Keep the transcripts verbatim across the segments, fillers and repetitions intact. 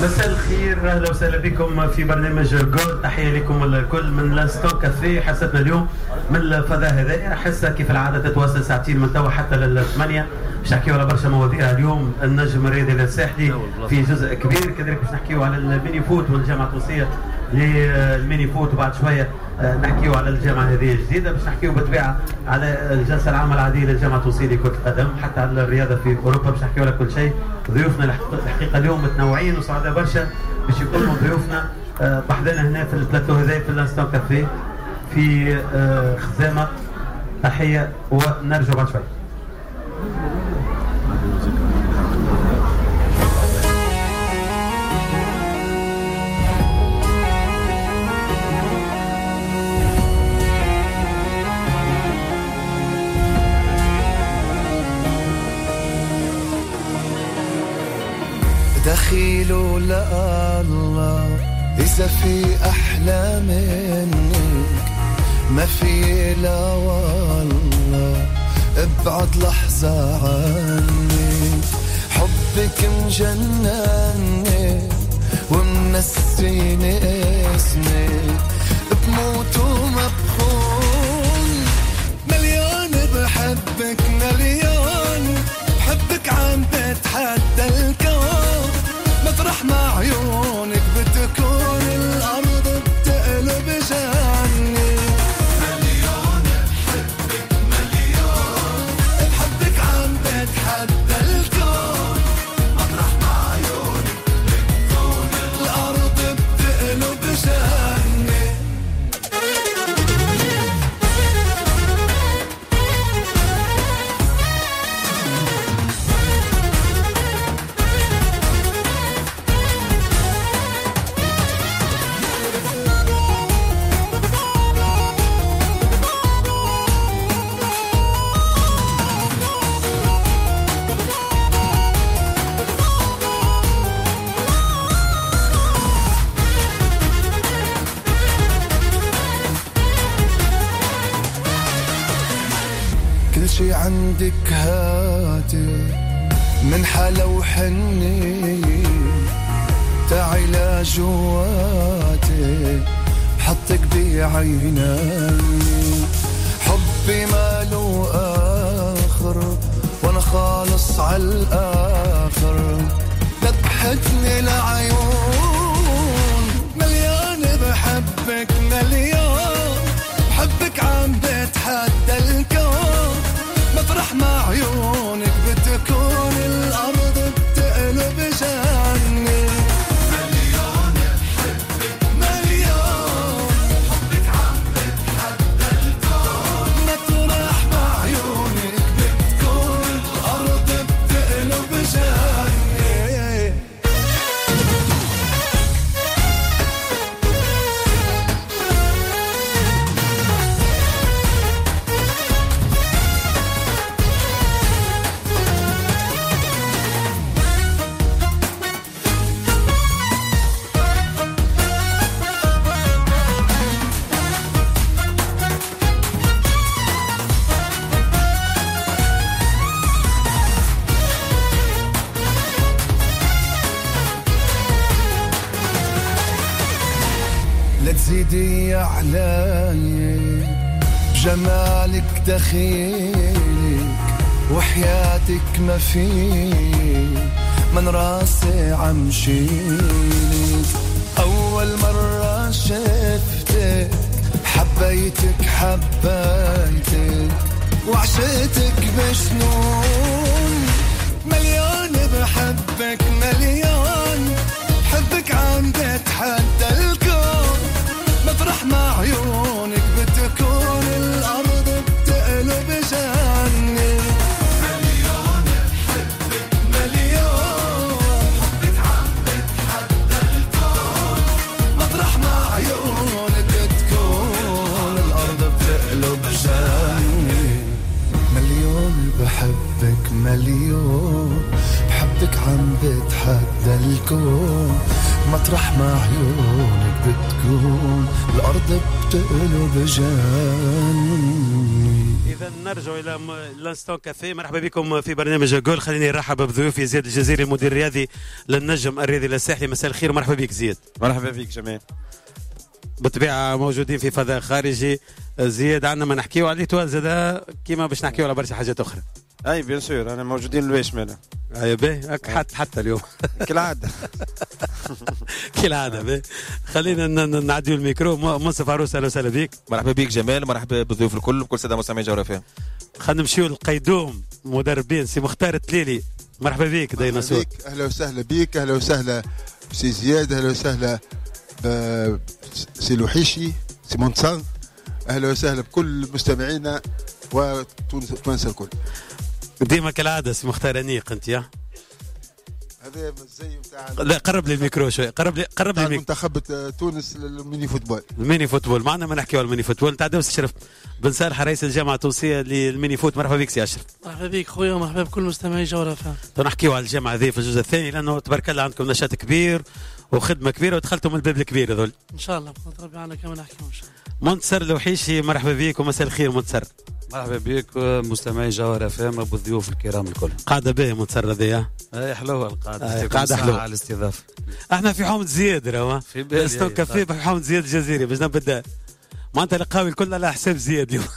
مساء الخير، اهلا وسهلا بكم في برنامج جول. تحيه لكم الكل من لاستون كافيه. حصتنا اليوم من الفضاء هذايا، حصه كيف العاده تتواصل ساعتين من توا حتى للثمانيه. باش نحكيو على برشا مواضيع اليوم. النجم الرياضي الساحلي في جزء كبير، كذلك باش نحكيو على الميني فوت والجامعه التونسيه للميني فوت، وبعد شويه نحكيو على الجامعه هذه الجديده. باش نحكيو بالطبيعه على الجلسه العامه العاديه للجامعه التونسيه لكره القدم، حتى على الرياضه في اوروبا. باش نحكيو على كل شيء. ضيوفنا الحقيقه اليوم متنوعين وسعداء برشا باش يكونوا ضيوفنا بحذانا هنا في البلاتو هذا في لاستون كافيه في خزامه. تحيه ونرجع بعد شوي. دخيله لله إذا في أحلى منك ما في لا والله ابعد لحظة عني. حبك مجنني ومنسيني اسمك، بموت وما بخون. مليون بحبك مليون، بحبك عم بتحدى الكون. مطرح مع عيونك بتكون الأرض بتقلب جنة. مليون بحبك مليون، بحبك عم بتحدى الكون. مطرح مع عيونك بتكون الأرض بتقلب جنة. شي عندك هاتي من حلا وحني، تعي لجواتي حطك بعيني. حبي ماله آخر وانا خالص عالآخر، ذبحتني العيون. مليان بحبك مليون، بحبك عم بتحدى الكون. مطرح مع عيونك بتكون الأرض بتقلب جنة. مليون بحبك مليون، حبك عم بتحدى الكون. مطرح مع عيونك بتكون الأرض بتقلب جنة. زيدي علي بجمالك دخيلك، وحياتك ما فيك من راسي عم شيلك. أول مرة شفتك حبيتك حبيتك وعشتك بجنون. مليون بحبك مليون، حبك عم بتحدى الكون. مطرح مع عيونك بتكون الأرض بتقلب جنة. مليون بحبك مليون، حبك عم بتحدى الكون. مطرح مع عيونك بتكون الأرض بتقلب جنة. مليون بحبك مليون، بحبك عم بتحدى الكون. مطرح ما عيونك بتكون الأرض بتقلب جنة. إذا نرجع إلى لانستون كافيه. مرحبا بكم في برنامج جول. خليني نرحب بضيوفي زياد الجزيري المدير الرياضي للنجم الرياضي الساحلي. مساء الخير ومرحبا بك زياد. مرحبا بك جمال. بالطبيعة موجودين في فضاء خارجي. زياد عندنا ما نحكيو على ليتوال زاد كيما باش نحكيو على برشا حاجات أخرى. أي بيان سور أنا موجودين الواش مالا. أي باهي حتى حتى اليوم كالعادة كالعادة باهي. خلينا نعديو الميكرو. منصف عروس أهلا وسهلا بك. مرحبا بك جمال. مرحبا بالضيوف الكل بكل سادة مستمعي جوهرة فهم. خلينا نمشيو للقيدوم مدربين سي مختار التليلي. مرحبا بك ديناصور. اهلا وسهلا بك. اهلا وسهلا سي زياد. اهلا وسهلا سي لوحيشي سي مونتسان. اهلا وسهلا بكل مستمعينا وتونس الكل. ديما كالعاده سي مختار انيق انت يا هذا الزي بتاع لا قرب لي الميكرو شوي. قرب لي قرب لي منتخب تونس للميني فوتبول. الميني فوتبول معنا ما نحكيو على الميني فوتبول. نتاع دوس اشرف بن صالح رئيس الجامعه التونسيه للميني فوت. مرحبا بك سي اشرف. مرحبا بك خويا ومرحبا بكل مستمعي جوهرة فهم. نحكيو على الجامعه هذه في الجزء الثاني لانه تبارك الله عندكم نشاط كبير وخدمه كبيره ودخلتوا من الباب الكبير هذول ان شاء الله بقدر ربي عنا كما نحكيو ان شاء الله. منتصر لوحيشي مرحبا بك ومساء الخير منتصر. مرحبا بك مستمعي جوهرة فهم ابو الضيوف الكرام الكل. قاعده باهيه منتصر هذيا. اي حلوه القاعده. آه قاعده حلوه على الاستضافه. احنا في حومه زياد راهو في بالي ستوك كافيه في حومه زياد الجزيري باش نبدا معناتها القهوه الكل على حساب زياد اليوم.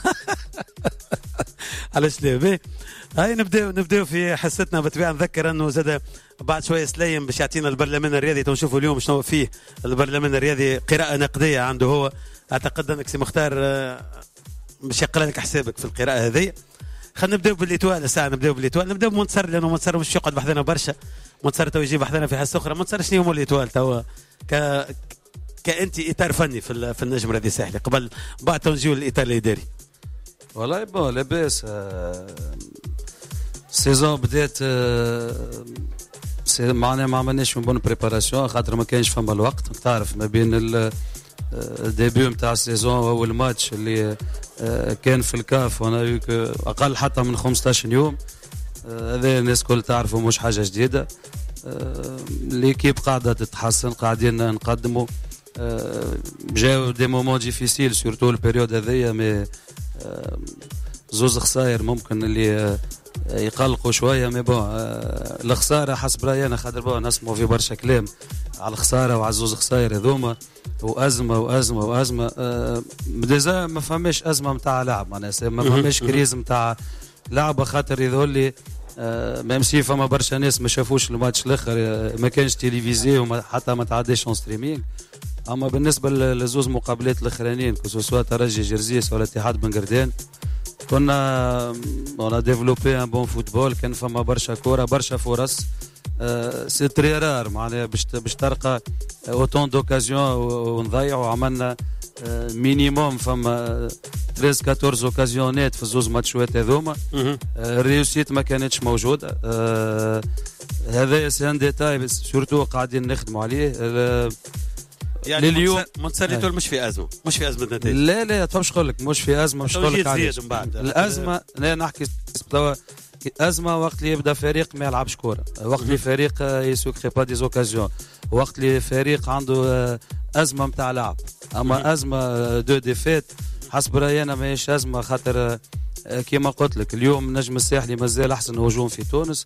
علاش لا باهي. هاي نبداو نبداو في حصتنا. بالطبيعه نذكر انه زاد بعد شويه سليم باش يعطينا البرلمان الرياضي. تنشوفوا اليوم شنو فيه البرلمان الرياضي. قراءه نقديه عنده هو. اعتقد انك سي مختار باش يقرا لك حسابك في القراءه هذه. خلينا نبداو بالليتوال الساعه. نبداو بالليتوال نبداو بمنتصر لانه منتصر مش يقعد بحذنا برشا. منتصر تو يجي بحذنا في حصه اخرى. منتصر شنو هو الليتوال تو ك كانت اطار فني في في النجم الرياضي الساحلي قبل بعد تنجيو الاطار الاداري. والله بون لاباس. السيزون بدات معناها ما عملناش من بون بريباراسيون خاطر ما كانش فما الوقت. تعرف ما بين الديبيو نتاع السيزون واول ماتش اللي كان في الكاف وانا اقل حتى من خمسطاش يوم. هذا الناس كل تعرفوا مش حاجه جديده. ليكيب قاعده تتحسن قاعدين نقدموا. جاو دي مومون ديفيسيل سورتو البيريود هذيا مي زوز خسائر ممكن اللي يقلقوا شويه. مي بون الخساره حسب رايي انا خاطر بون نسمعوا في برشا كلام على الخساره وعلى زوز خسائر هذوما وازمه وازمه وازمه. ديجا ما فماش ازمه نتاع لعب معناها ما فماش كريز نتاع لعبه خاطر يظهر لي ميم سي فما برشا ناس ما شافوش الماتش الاخر ما كانش تلفزيون وما حتى ما تعداش اون ستريمينغ. اما بالنسبه للزوز مقابلات الاخرانيين كسوسوا ترجي جرزيس ولا اتحاد بن قردان كنا اون ديفلوبي ان بون فوتبول. كان فما برشا كوره برشا فرص. سي تري رار معناها باش باش تلقى اوتون دوكازيون ونضيعوا. عملنا مينيموم فما ثلاثة أربعة اوكازيونات في الزوز ماتشوات هذوما. الريوسيت ما كانتش موجوده. هذا سي ان ديتاي سورتو قاعدين نخدموا عليه. يعني اليوم منتصر مش في ازمه مش في ازمه نتائج. لا لا تفهمش نقول لك مش في ازمه. مش نقول لك علاش الازمه. لا نحكي توا ازمه وقت اللي يبدا فريق ما يلعبش كوره. وقت اللي فريق يسوكري با دي اوكازيون. وقت اللي فريق عنده ازمه نتاع لعب. اما ازمه دو ديفيت حسب رايي انا ماهيش ازمه خاطر كيما قلت لك اليوم النجم الساحلي مازال احسن هجوم في تونس.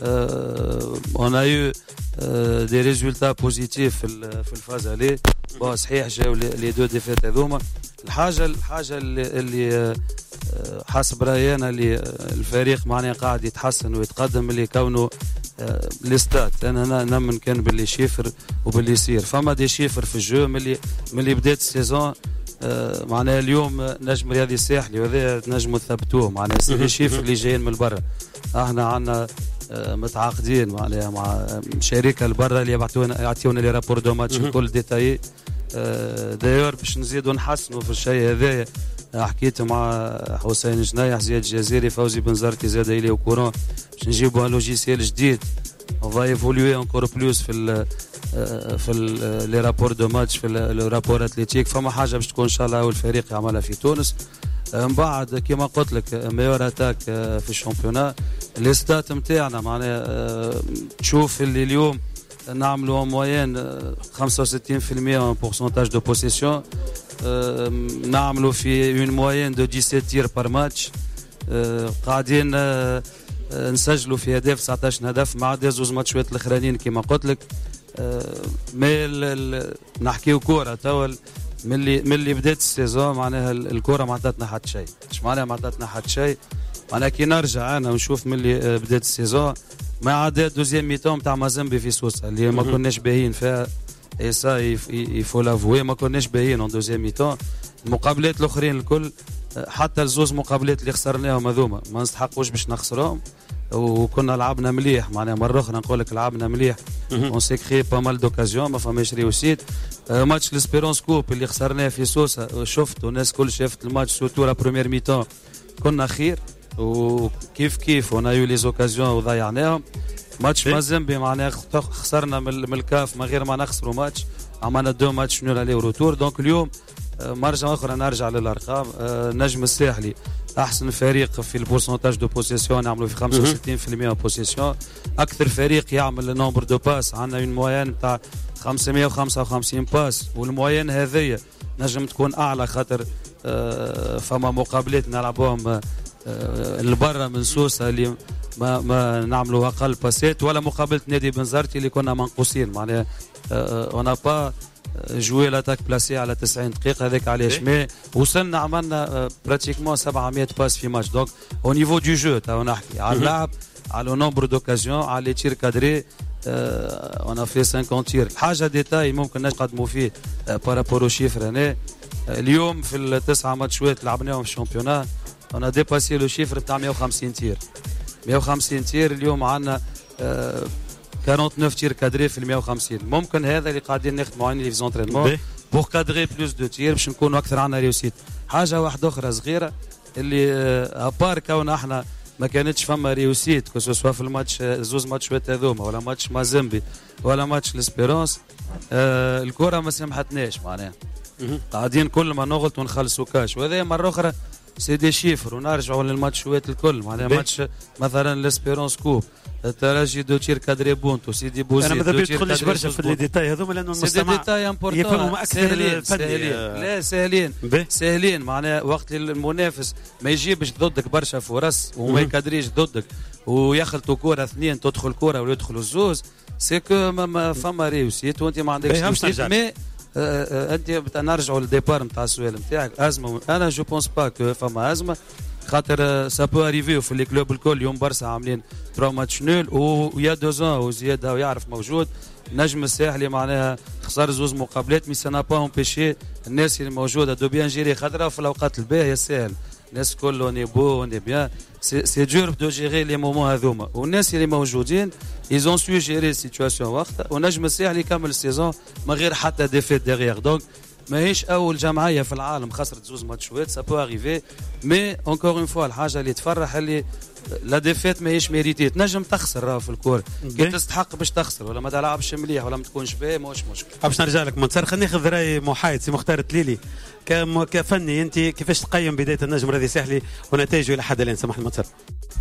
اون ايو دي ريزولتا بوزيتيف في في الفاز عليه. بون صحيح جاو لي دو ديفيت هذوما. الحاجه الحاجه اللي, اللي حسب رايي انا اللي الفريق معناه قاعد يتحسن ويتقدم اللي كونه لي ستات. انا نمن كان باللي شيفر وباللي يصير فما دي شيفر في الجو ملي ملي بدات السيزون. آه معناها اليوم نجم رياضي الساحلي وهذا نجموا نثبتوه معناها سي شيفر اللي جايين من برا. احنا عندنا آه متعاقدين معناها مع شركه البرا اللي يبعثونا يعطيونا لي رابور دو ماتش الكل ديتاي. آه دايور باش نزيدوا نحسنوا في الشيء هذايا. حكيت مع حسين جنايح زياد الجزيري فوزي بن زركي زاد الي وكورون باش نجيبوا ان لوجيسيال جديد. on va évoluer encore plus في ال في لي رابور دو ماتش في الرابور اتليتيك. فما حاجه باش تكون ان شاء الله والفريق يعملها في تونس. من بعد كما قلت لك ميور اتاك في الشامبيونا. لي ستات نتاعنا معناها تشوف اللي اليوم نعملوا موين خمسة وستين بالمئة بورسنتاج دو بوسيسيون، نعملوا في اون موين دو سبعة عشر تير بار ماتش، قاعدين نسجلوا في اهداف تسعة عشر هدف مع دي زوز ماتشات الاخرانيين كما قلت لك. مي نحكيو كوره توا ملي ملي بدات السيزون معناها الكوره ما عطاتنا حتى شيء. اش معناها ما عطاتنا حتى شيء؟ معناها كي نرجع انا ونشوف ملي بدات السيزون ما عدا دوزيام ميتون نتاع مازامبي في سوسه اللي ما كناش باهيين فيها، اي سا يفو لافوي ما كناش باهيين اون دوزيام ميتون. المقابلات الاخرين الكل حتى الزوز مقابلات اللي خسرناهم هذوما ما نستحقوش باش نخسرهم، وكنا لعبنا مليح. معناها مره اخرى نقول لك لعبنا مليح، اون سي كري با مال دوكازيون ما فماش ريوسيت. ماتش ليسبيرونس كوب اللي خسرناه في سوسه شفت والناس الكل شافت الماتش سورتو لا بروميير ميتون كنا خير، وكيف كيف ونا يو لي زوكازيون وضيعناهم. ماتش مازامبي معناها خسرنا من الكاف من غير ما نخسروا ماتش، عملنا دو ماتش نول عليه وروتور. دونك اليوم مرة أخرى نرجع للأرقام. نجم الساحلي أحسن فريق في البورسنتاج دو بوسيسيون، نعملوا في خمسة وستين بالمئة بوسيسيون. أكثر فريق يعمل نومبر دو باس، عندنا اون موين تاع خمسمئة وخمسة وخمسين باس، والموين هذيا نجم تكون أعلى خاطر فما مقابلات نلعبوهم لبرا من سوسة اللي ما ما نعملوا أقل باسات، ولا مقابلة نادي بنزرتي اللي كنا منقوصين. معناها أنا با جوي لاتاك بلاسي على تسعين دقيقة، هذاك علاش مي وصلنا عملنا براتيكمون سبعمئة باس في ماتش. دونك او نيفو دو جو تو نحكي على اللعب، على نومبر دوكازيون، على لي تير كادري، اون في خمسين تير. الحاجة ديتاي ممكن نقدموا فيه بارابورو شيفر هنا. اليوم في التسعة ماتشات لعبناهم في الشامبيونات انا ديباسي لو شيفر تاع مئة وخمسين تير. مئة وخمسين تير اليوم عندنا تسعة وأربعين تير كادري في مئة وخمسين. ممكن هذا اللي قاعدين نخدموا عليه في زونترينمون بور كادري بلوس دو تير باش نكونوا اكثر عندنا ريوسيت. حاجه واحده اخرى صغيره اللي ابار كون احنا ما كانتش فما ريوسيت كو سوا في الماتش زوز ماتشات هذوما ولا ماتش مازامبي ولا ماتش ليسبيرونس، آه الكره ما سمحتناش. معناها قاعدين كل ما نغلط ونخلصوا كاش، وهذا مره اخرى سي دي شيفر. ونرجعوا للماتشات الكل، معناها ماتش مثلا ليسبيرونس كوب، الترجي دو تير كادري بونتو، سيدي بوزيد. انا ما تدخلش برشا في الديتاي هذوما لانه المستمع يفهموا اكثر سهلين سهلين لا سهلين سهلين. معناها وقت المنافس ما يجيبش ضدك برشا فرص وما يكادريش ضدك ويخلطوا كره اثنين تدخل كره ولا يدخلوا الزوز، سيكو ما فما ريوسيت وانت ما عندكش ريوسيت. مي انت نرجعوا للديبار نتاع السؤال نتاعك. ازمه انا جو بونس با كو فما ازمه، خاطر سا بو اريفي في لي كلوب الكل. اليوم برشا عاملين ثلاثة ماتش نول ويا دوزون وزياده ويعرف موجود. نجم الساحلي معناها خسر زوز مقابلات مي سانا با امبيشي الناس اللي موجوده دو بيان جيري، خاطر في الاوقات الباهيه ساهل الناس الكل اوني بو اوني بيان سي دور دو جيري لي مومون هذوما، والناس اللي موجودين ايزون سو جيري سيتواسيون وقتها. ونجم الساحلي يكمل السيزون من غير حتى ديفيت ديغيغ. دونك ماهيش اول جمعيه في العالم خسرت زوز ماتشات، سا بو اريفي. مي اونكور اون فوا الحاجه اللي تفرح اللي لا ديفيت ماهيش ميريتي. تنجم تخسر راه في الكوره كي تستحق باش تخسر، ولا ما تلعبش مليح ولا ما تكونش باهي ماهوش مشكل. باش نرجع لك منتصر، خلينا ناخذ راي محايد سي مختار التليلي كفني. انت كيفاش تقيم بدايه النجم الرياضي الساحلي ونتائجه الى حد الان؟ سمح لي منتصر.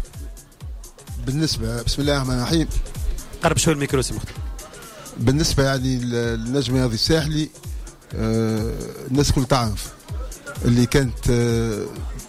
بالنسبه بسم الله الرحمن الرحيم، قرب شوي الميكرو سي مختار. بالنسبه يعني للنجم الرياضي الساحلي آه الناس كل تعرف اللي كانت آه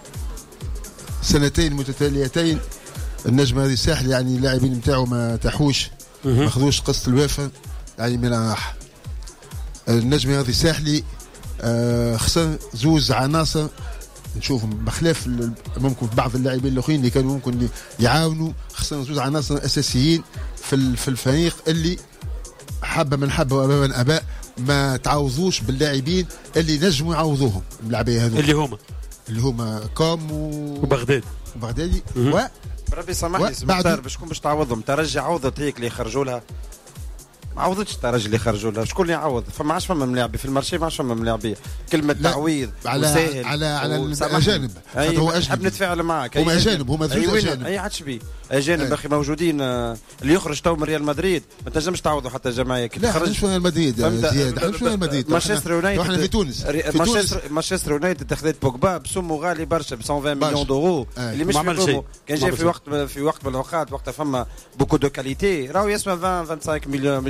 سنتين متتاليتين النجم الرياضي الساحلي يعني اللاعبين نتاعو ما تاحوش ما خذوش قسط الوافه يعني من راح. النجم الرياضي الساحلي آه خسر زوز عناصر نشوفهم بخلاف ممكن في بعض اللاعبين الاخرين اللي كانوا ممكن يعاونوا. خسر زوز عناصر اساسيين في في الفريق اللي حبه من حبه وابا من اباء ما تعوضوش باللاعبين اللي نجموا يعوضوهم اللاعبين هذول اللي هما اللي هما كوم و... وبغداد وبغدادي و ربي سامحني مختار باش تكون باش تعوضهم. ترجي عوضت هيك اللي يخرجوا لها، ما عوضتش الترجي اللي خرجوا لها. شكون اللي يعوض؟ فما عادش فما ملاعبي في المارشي، ما عادش فما ملاعبي. كلمه تعويض على وسهل على على الاجانب. أي هو اجنبي. نحب نتفاعل معك. هما اجانب، هما ثلاثه اجانب. اي عادش بيه اجانب اخي موجودين. اللي يخرج تو من ريال مدريد ما تنجمش تعوضوا حتى جماعيه كي تخرج. لا مش ريال مدريد زياد، مش ريال مدريد. مانشستر يونايتد احنا في تونس. مانشستر يونايتد خذت بوجبا بسمو غالي برشا ب مئة وعشرين مليون دورو اللي مش في كان جاي في وقت في وقت من الاوقات وقتها فما بوكو دو كاليتي راهو يسمى عشرين خمسة وعشرين مليون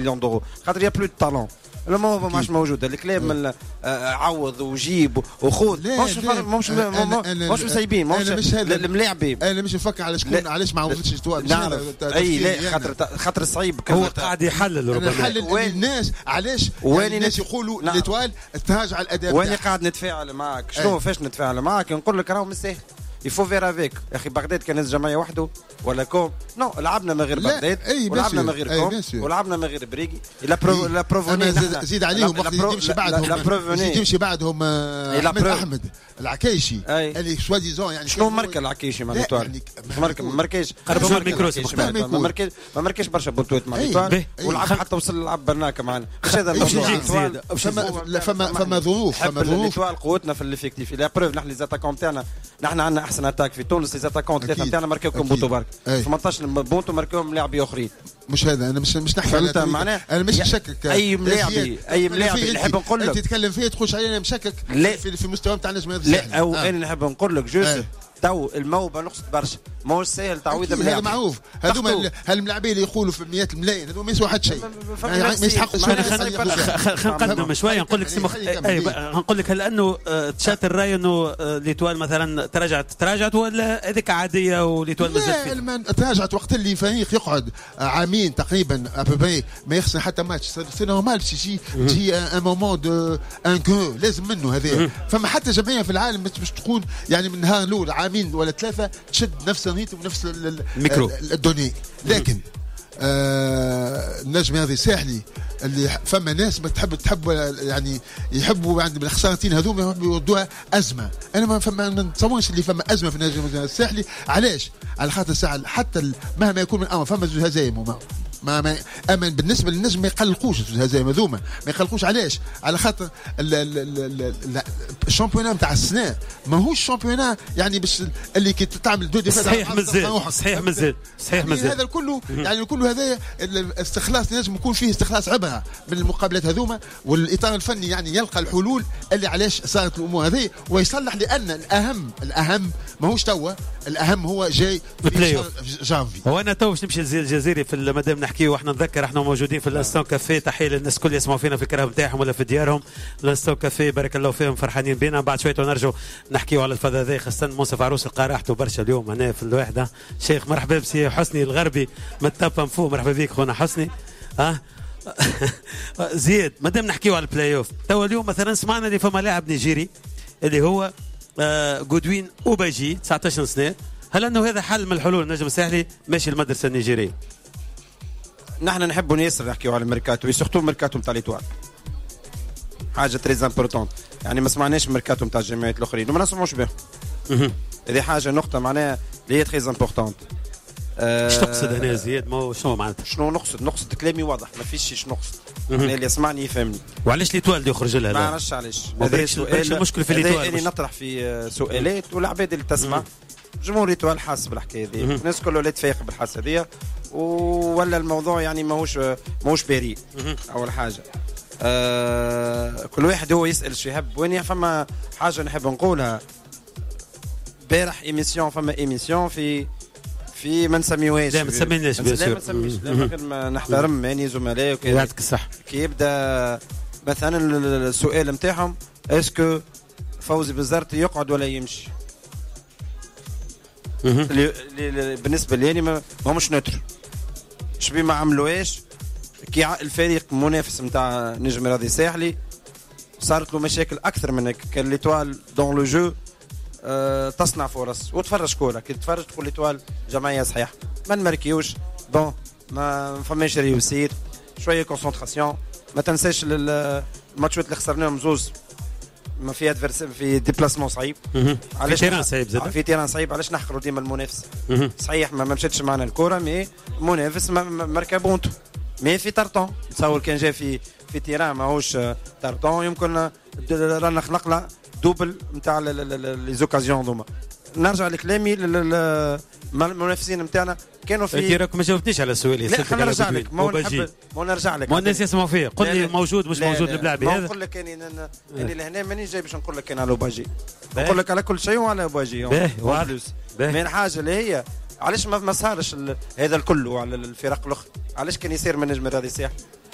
مليون دورو خاطر يا بلو دو تالون الموهبه ماش موجوده الكلام من عوض وجيب وخذ مش مش مش مسايبين مش الملاعبين. انا مش نفكر على شكون علاش ما عوضتش نعرف اي لا خاطر خاطر صعيب هو قاعد يحلل ربما يحلل الناس علاش يعني الناس يقولوا ليتوال تهاج على الاداء. وين قاعد نتفاعل معك شنو فاش نتفاعل معك نقول لك راهو مش سهل يفو فير افيك يا اخي بغداد كان جمعيه وحده ولا كوم نو لعبنا من غير بغداد ولعبنا من غير كوم ولعبنا من غير بريقي لا برو لا بروفوني زيد عليهم وقت يمشي بعدهم يمشي بعدهم احمد احمد العكايشي اللي سوا ديزون يعني شنو ماركه العكايشي مع ليتوال ماركه ما ماركاش قربوا من الميكرو ما ماركاش ما ماركاش برشا بطولات مع ليتوال ولعب حتى وصل لعب برناكه معنا مش هذا الموضوع فما فما فما ظروف فما ظروف ليتوال قوتنا في الافكتيف لا بروف نحن لي زاتاكون تاعنا نحن عندنا احسن اتاك في تونس لي زاتاكون ثلاثه نتاعنا ماركاوكم بونتو برك ثمانية عشر بونتو ماركاوهم لاعبين اخرين مش هذا انا مش مش نحكي على معناه انا مش نشكك اي ملاعبي اي ملاعبي اللي نحب نقول لك انت تتكلم فيه تخش علينا مشكك في, في مستوى نتاع النجم هذا لا او آه. انا نحب نقول لك جوست تو الموهبه نقصت برشا ماهوش ساهل تعويض الملاعب هذا معروف هذوما هالملاعبين اللي يقولوا في مئات الملايين هذوما ما يسووا حد شيء ما يستحقوا خلينا نقدم شويه نقول لك اي نقول لك هل انه تشات الراي انه ليتوال مثلا تراجعت تراجعت ولا هذيك عاديه وليتوال مازال لا تراجعت وقت اللي فريق يقعد عامين تقريبا ابوبري ما يخسر حتى ماتش سي نورمال سي جي ان مومون دو ان كو لازم منه هذا فما حتى جمعيه في العالم باش تكون يعني من نهار الاول عامين ولا ثلاثه تشد نفس الريتم ونفس الميكرو الدوني لكن آه النجم هذا الساحلي اللي فما ناس ما تحب تحب يعني يحبوا عند الخسارتين هذوما يحبوا يردوها ازمه. انا ما فما ما نتصورش اللي فما ازمه في النجم الساحلي. علاش؟ على خاطر ساعه حتى مهما يكون من امر فما زوج هزايم ما ما اما بالنسبه للنجم ما يقلقوش الهزايم هذوما ما يقلقوش. علاش؟ على خاطر الشامبيونات نتاع السنه ماهوش شامبيونات يعني باش اللي كي تعمل دو ديفات صحيح مازال صحيح مازال صحيح مازال هذا كله يعني كله هذايا الاستخلاص لازم يكون فيه استخلاص عبره من المقابلات هذوما والاطار الفني يعني يلقى الحلول اللي علاش صارت الامور هذه ويصلح. لان الاهم الاهم ماهوش توا الاهم هو جاي في جانفي. هو انا تو باش نمشي للجزيري في المدام نحكي واحنا نذكر احنا موجودين في الانستون كافيه. تحيه للناس الكل يسمعوا فينا في الكرام نتاعهم ولا في ديارهم. الانستون كافيه بارك الله فيهم فرحانين بينا. بعد شويه ونرجعوا نحكيوا على الفضاء خاصه منصف عروس القارحته برشا اليوم هنا في الوحده. شيخ مرحبا بسي حسني الغربي من تابا مفو. مرحبا بك خونا حسني. ها أه؟ زياد مادام نحكيوا على البلاي اوف تو اليوم مثلا سمعنا اللي فما لاعب نيجيري اللي هو آه غودوين اوباجي تسعة عشر سنه. هل انه هذا حل من الحلول النجم الساحلي ماشي المدرسه النيجيريه؟ نحن نحبوا ياسر نحكيوا على الميركاتو سورتو الميركاتو نتاع ليتوال حاجه تري امبورطون. يعني ما سمعناش الميركاتو نتاع الجمعيات الاخرين وما نسمعوش بهم. هذه حاجه نقطه معناها اللي هي تري امبورطون. ايش تقصد هنا زياد؟ ما شنو معناتها؟ شنو نقصد؟ نقصد كلامي واضح ما فيش شيء نقصد. اللي يسمعني يفهمني. وعلاش ليتوال يخرج لها؟ ما نعرفش علاش. هذا سؤال المشكل في ليتوال. انا نطرح في سؤالات والعباد اللي تسمع جمهور ليتوال حاس بالحكايه هذه. الناس كلها لا تفيق بالحاس هذه ولا الموضوع يعني ماهوش ماهوش بريء. اول حاجه أه كل واحد هو يسال شو يحب. وين فما حاجه نحب نقولها بارح ايميسيون فما ايميسيون في في ما نسميوهاش لا ما نسميناش لا ما نسميش لا نحترم يعني زملاء وكذا. يعطيك الصح. كي يبدا مثلا السؤال نتاعهم اسكو فوزي بزرتي يقعد ولا يمشي؟ بالنسبه لي ما مش نوتر. شبي ما عملوهاش كي الفريق منافس نتاع نجم رياضي ساحلي صارت له مشاكل اكثر من هيك. كان ليتوال دون لو جو أه تصنع فرص وتفرج كوره. كي تتفرج تقول ليتوال جمعيه صحيح ما نماركيوش بون ما فماش ريوسير شويه كونسونطراسيون. ما تنساش الماتشات اللي خسرناهم زوز ما في ادفيرسير في ديبلاسمون صعيب. علاش تيران صعيب زاد؟ في تيران صعيب. علاش نحقروا ديما المنافس؟ صحيح ما مشاتش معنا الكره مي منافس ماركا بونتو مي في تارتون. تصور كان جا في في تيران ماهوش تارتون يمكن رانا خلقنا دوبل نتاع لي زوكازيون دوما. نرجع لكلامي المنافسين نتاعنا كانوا في. انت راك ما جاوبتنيش على سؤالي. لا خلينا نرجع لك ما نحب ما نرجع لك ما الناس يسمعوا فيه. قل لي موجود مش موجود البلاعبي هذا. نقول لك اني اني لهنا مانيش جاي باش نقول لك انا على باجي. نقول لك على كل شيء وعلى باجي. باهي من حاجه اللي هي علاش ما صارش هذا الكل على الفرق الاخرى؟ علاش كان يصير من نجم الرياضي الساحلي؟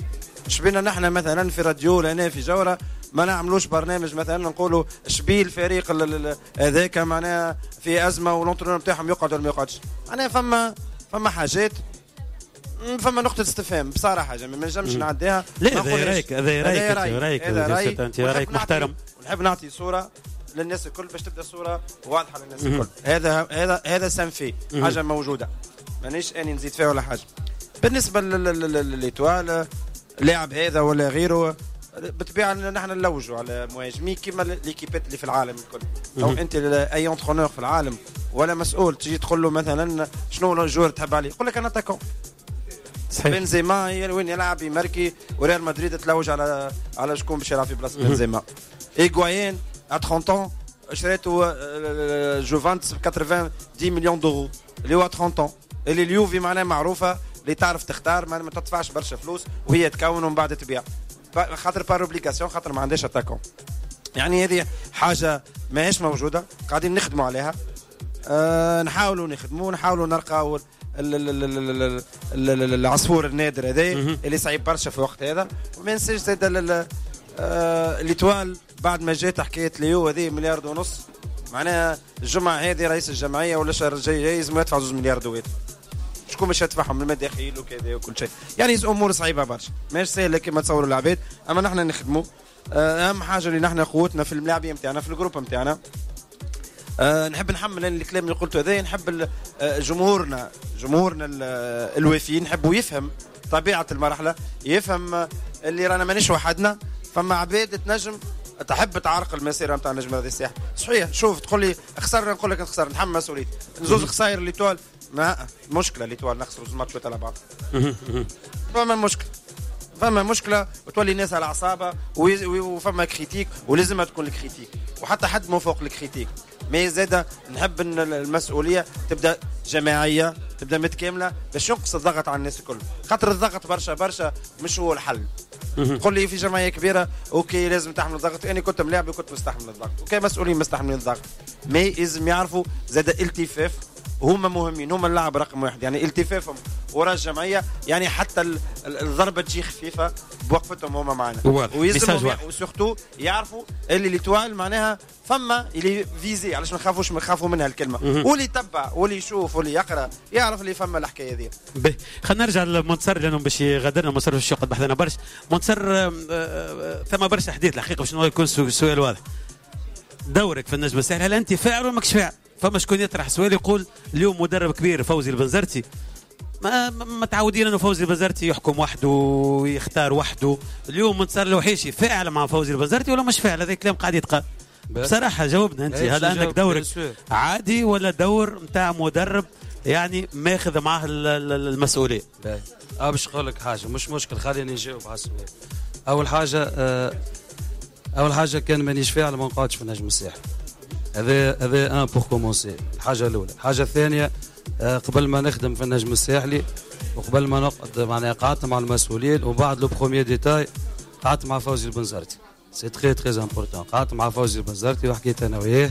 شبينا نحن مثلا في راديو لهنا في جوره ما نعملوش برنامج مثلا نقولوا شبيه الفريق هذاك معناها في ازمه والونترونور نتاعهم يقعد ولا ما يقعدش. معناها فما فما حاجات فما نقطة استفهام بصراحة ما نجمش نعديها. لا هذا رايك هذا رايك هذا رايك انت رايك محترم. ونحب نعطي صورة للناس الكل باش تبدا الصورة واضحة للناس الكل. هذا هذا هذا سنفي حاجة موجودة مانيش اني نزيد فيها ولا حاجة. بالنسبة للإيطوال لاعب هذا ولا غيره بالطبيعة نحن نلوجوا على مهاجمين كيما ليكيبات اللي في العالم الكل. أو أنت أي انترونور في العالم ولا مسؤول تجي تقول له مثلا شنو الجوار تحب عليه يقول لك أنا اتاكون. بنزيما وين يلعب يماركي وريال مدريد تلوج على على شكون باش يلعب في بلاصه بنزيما. ايغوايين ا ثلاثين شريته جوفانتس ب ثمانين مليون دورو اللي هو ثلاثين اللي اليوفي معناها معروفه اللي تعرف تختار ما تدفعش برشا فلوس وهي تكون ومن بعد تبيع خاطر بار اوبليغاسيون خاطر ما عندهاش اتاكون. يعني هذه حاجه ماهيش موجوده قاعدين نخدموا عليها. أه نحاولوا نخدموا نحاولوا نلقاو العصفور النادر هذا اللي صعيب برشا في الوقت هذا. وما ننساش زاد الاتوال بعد ما جات حكايه ليو هذه مليار ونص معناها الجمعه هذه رئيس الجمعيه ولا الشهر الجاي لازم يدفع زوج مليار دوات. شكون باش يدفعهم المداخيل وكذا وكل شيء. يعني امور صعيبه برشا ماهيش سهله كما تصوروا العباد. اما نحن نخدموا اهم حاجه اللي نحن قوتنا في الملاعبيه نتاعنا في الجروب نتاعنا. أه نحب نحمل الكلام اللي قلته هذا. نحب جمهورنا جمهورنا الوافيين نحبوا يفهم طبيعه المرحله يفهم اللي رانا مانيش وحدنا. فما عباد تنجم تحب تعرق المسيره نتاع نجم هذه الساحه صحيح. شوف تقول لي خسر نقول لك خسر نتحمل مسؤوليه نزوز خسائر ليتوال ما مشكله ليتوال نخسروا الماتش تاع بعض فما مشكله فما مشكله وتولي الناس على اعصابها وفما كريتيك ولازم تكون الكريتيك وحتى حد مو فوق الكريتيك. ما زاد نحب ان المسؤوليه تبدا جماعيه تبدا متكامله باش ينقص الضغط على الناس الكل خاطر الضغط برشا برشا مش هو الحل. قول لي في جمعيه كبيره اوكي لازم تحمل الضغط. انا كنت ملاعب وكنت مستحمل الضغط وكان مسؤولين مستحملين الضغط. ما لازم يعرفوا زاد التفاف هما مهمين هما اللاعب رقم واحد. يعني التفافهم وراء الجمعيه يعني حتى الضربه تجي خفيفه بوقفتهم هما معنا ويلزموا وسورتو يعرفوا اللي ليتوال معناها فما اللي فيزي علاش ما نخافوش ما نخافوا منها الكلمه واللي يتبع واللي يشوف واللي يقرا يعرف اللي فما الحكايه هذه. خلينا نرجع لمنتصر لانه باش يغادرنا منتصر باش يقعد بحثنا برشا. منتصر ثم برشا حديث الحقيقه باش يكون السؤال واضح. دورك في النجم الساحلي هل انت فاعل ولا ماكش فاعل؟ فما شكون يطرح سؤال يقول اليوم مدرب كبير فوزي البنزرتي ما متعودين انه فوزي البنزرتي يحكم وحده ويختار وحده. اليوم منتصر الوحيشي فاعل مع فوزي البنزرتي ولا مش فاعل؟ هذا كلام قاعد يتقال بصراحه. جاوبنا انت هل عندك دورك عادي ولا دور نتاع مدرب يعني ماخذ معاه المسؤوليه؟ اه باش نقول لك حاجه مش مشكل خليني نجاوب على السؤال. اول حاجه آه اول حاجه كان مانيش فاعل ما نقعدش في النجم الساحلي. هذا هذا ان بور كومونسي الحاجه الاولى. الحاجه الثانيه آه قبل ما نخدم في النجم الساحلي وقبل ما نقعد معناها قعدت مع المسؤولين وبعد لو بروميير ديتاي قعدت مع فوزي البنزرتي. سي تري تري امبورتون. قعدت مع فوزي البنزرتي وحكيت انا وياه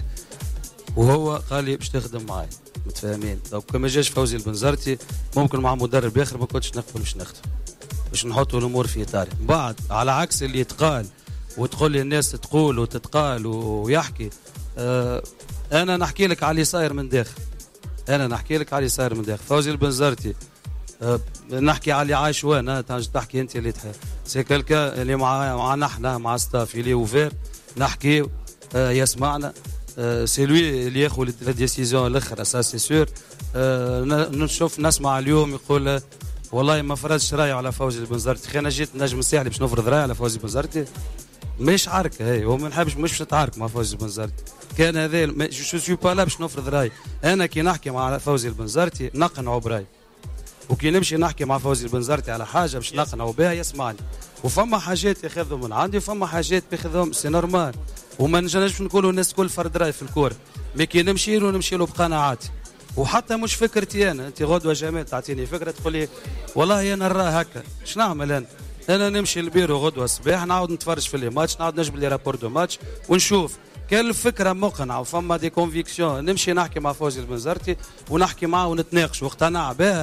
وهو قال لي باش تخدم معايا متفاهمين. دونك كما جاش فوزي البنزرتي ممكن مع مدرب اخر ما كنتش نقبل باش نخدم باش نحطوا الامور في اطار. بعد على عكس اللي يتقال وتقول لي الناس تقول وتتقال ويحكي أه انا نحكي لك على اللي صاير من داخل. انا نحكي لك على اللي صاير من داخل. فوزي البنزرتي أه نحكي على اللي عايش وانا تحكي انت اللي تحكي سي كالكا اللي مع معنا احنا مع ستاف اللي اوفير نحكي أه يسمعنا أه سي لوي اللي ياخذ لا ديسيزيون الاخر سا سي سور. أه نشوف نسمع اليوم يقول والله ما فرضش رايه على فوزي البنزرتي. انا جيت نجم الساحلي باش نفرض رايه على فوزي البنزرتي مش عركه هي وما نحبش مش نتعارك مع فوزي البنزرتي. كان هذا جو سوي با لا باش نفرض راي. انا كي نحكي مع فوزي البنزرتي نقنعه براي وكي نمشي نحكي مع فوزي البنزرتي على حاجه باش نقنعه بها يسمعني. وفما حاجات ياخذهم من عندي وفما حاجات بياخذهم سي نورمال وما نجمش نقولوا الناس كل فرد راي في الكوره. مي كي نمشي له نمشي له بقناعاتي وحتى مش فكرتي انا. انت غدوه جمال تعطيني فكره تقول لي والله انا نراه هكا اش نعمل انا؟ انا نمشي البيرو غدوه الصباح نعاود نتفرج في لي ماتش نعاود نجبد لي رابور دو ماتش ونشوف كان الفكره مقنعه وفما دي كونفيكسيون نمشي نحكي مع فوزي البنزرتي ونحكي معاه ونتناقش واقتنع بها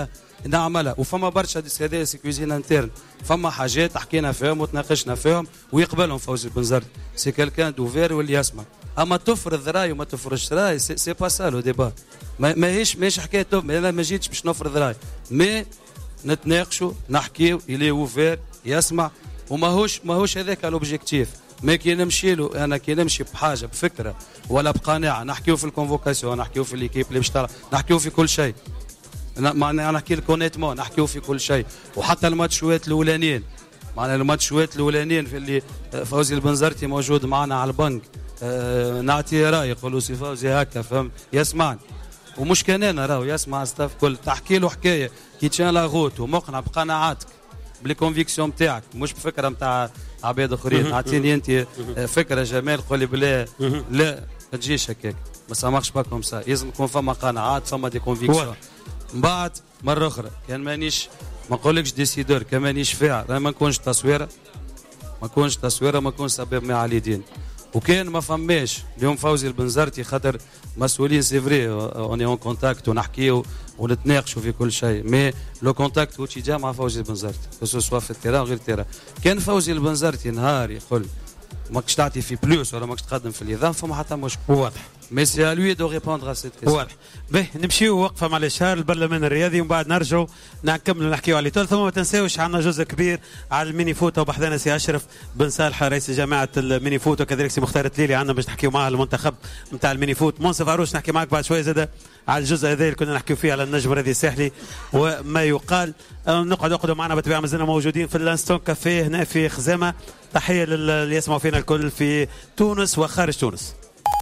نعملها. وفما برشا هذا سي كوزين انترن، فما حاجات حكينا فيهم وتناقشنا فيهم ويقبلهم فوزي البنزرتي، سي كالكان دوفير واللي يسمع. اما تفرض راي وما تفرضش راي سي, سي با سالو ديبا، ماهيش ماهيش حكايه. انا ما جيتش باش نفرض راي، مي نتناقشوا نحكيو يلي اوفير يسمع، وماهوش ماهوش هذاك الاوبجيكتيف. ما كي نمشي له انا كي نمشي بحاجه بفكره ولا بقناعه، نحكيو في الكونفوكاسيون، نحكيو في ليكيب اللي باش تلعب، نحكيو في كل شيء. معناها نحكي لك اونيتمون، نحكيو في كل شيء. وحتى الماتشوات الاولانيين، معناها الماتشوات الاولانيين في اللي فوزي البنزرتي موجود معنا على البنك، أه نعطي راي، يقولوا سي فوزي هكا فهم، يسمعني. ومش كان انا راهو يسمع ستاف كل، تحكي له حكايه كي تشان لاغوت ومقنع بقناعاتك بلي كونفيكسيون نتاعك، مش بفكره نتاع عباد اخرين. اعطيني انت فكره جمال، قول لي بلا لا ما تجيش هكاك، ما سامحش باكم سا، لازم يكون فما قناعات، فما دي كونفيكسيون. من بعد مره اخرى كان مانيش ما نقولكش ديسيدور، كان مانيش فاعل، ما نكونش تصويره، ما نكونش تصويره، ما نكونش سبب مع اليدين. وكان ما فماش اليوم فوزي البنزرتي خاطر مسؤولين سي فري اوني اون كونتاكت ونحكيو ونتناقشوا في كل شيء، مي لو كونتاكت وتي جا مع فوزي البنزرتي سو سوا في التيران وغير التيران. كان فوزي البنزرتي نهار يقول ماكش تعطي في بلوس ولا ماكش تقدم في النظام، فما حتى مشكل. واضح، مي سي ا لوي دو ريبوندر ا سيت كيسيون. واضح. باهي نمشيو وقفه مع الاشهار البرلمان الرياضي ومن بعد نرجعوا نكملوا نحكيو على تونس. ثم ما تنساوش عندنا جزء كبير على الميني فوت، وبحثنا سي اشرف بن صالح رئيس جامعه الميني فوت، وكذلك سي مختار التليلي عندنا باش نحكيو معاه المنتخب نتاع الميني فوت. منصف عروش نحكي معك بعد شويه زاده على الجزء هذا اللي كنا نحكيو فيه على النجم الرياضي الساحلي وما يقال. نقعد نقعدوا معنا بالطبيعه، مازلنا موجودين في الانستون كافيه هنا في خزامه. تحيه للي يسمعوا فينا الكل في تونس وخارج تونس.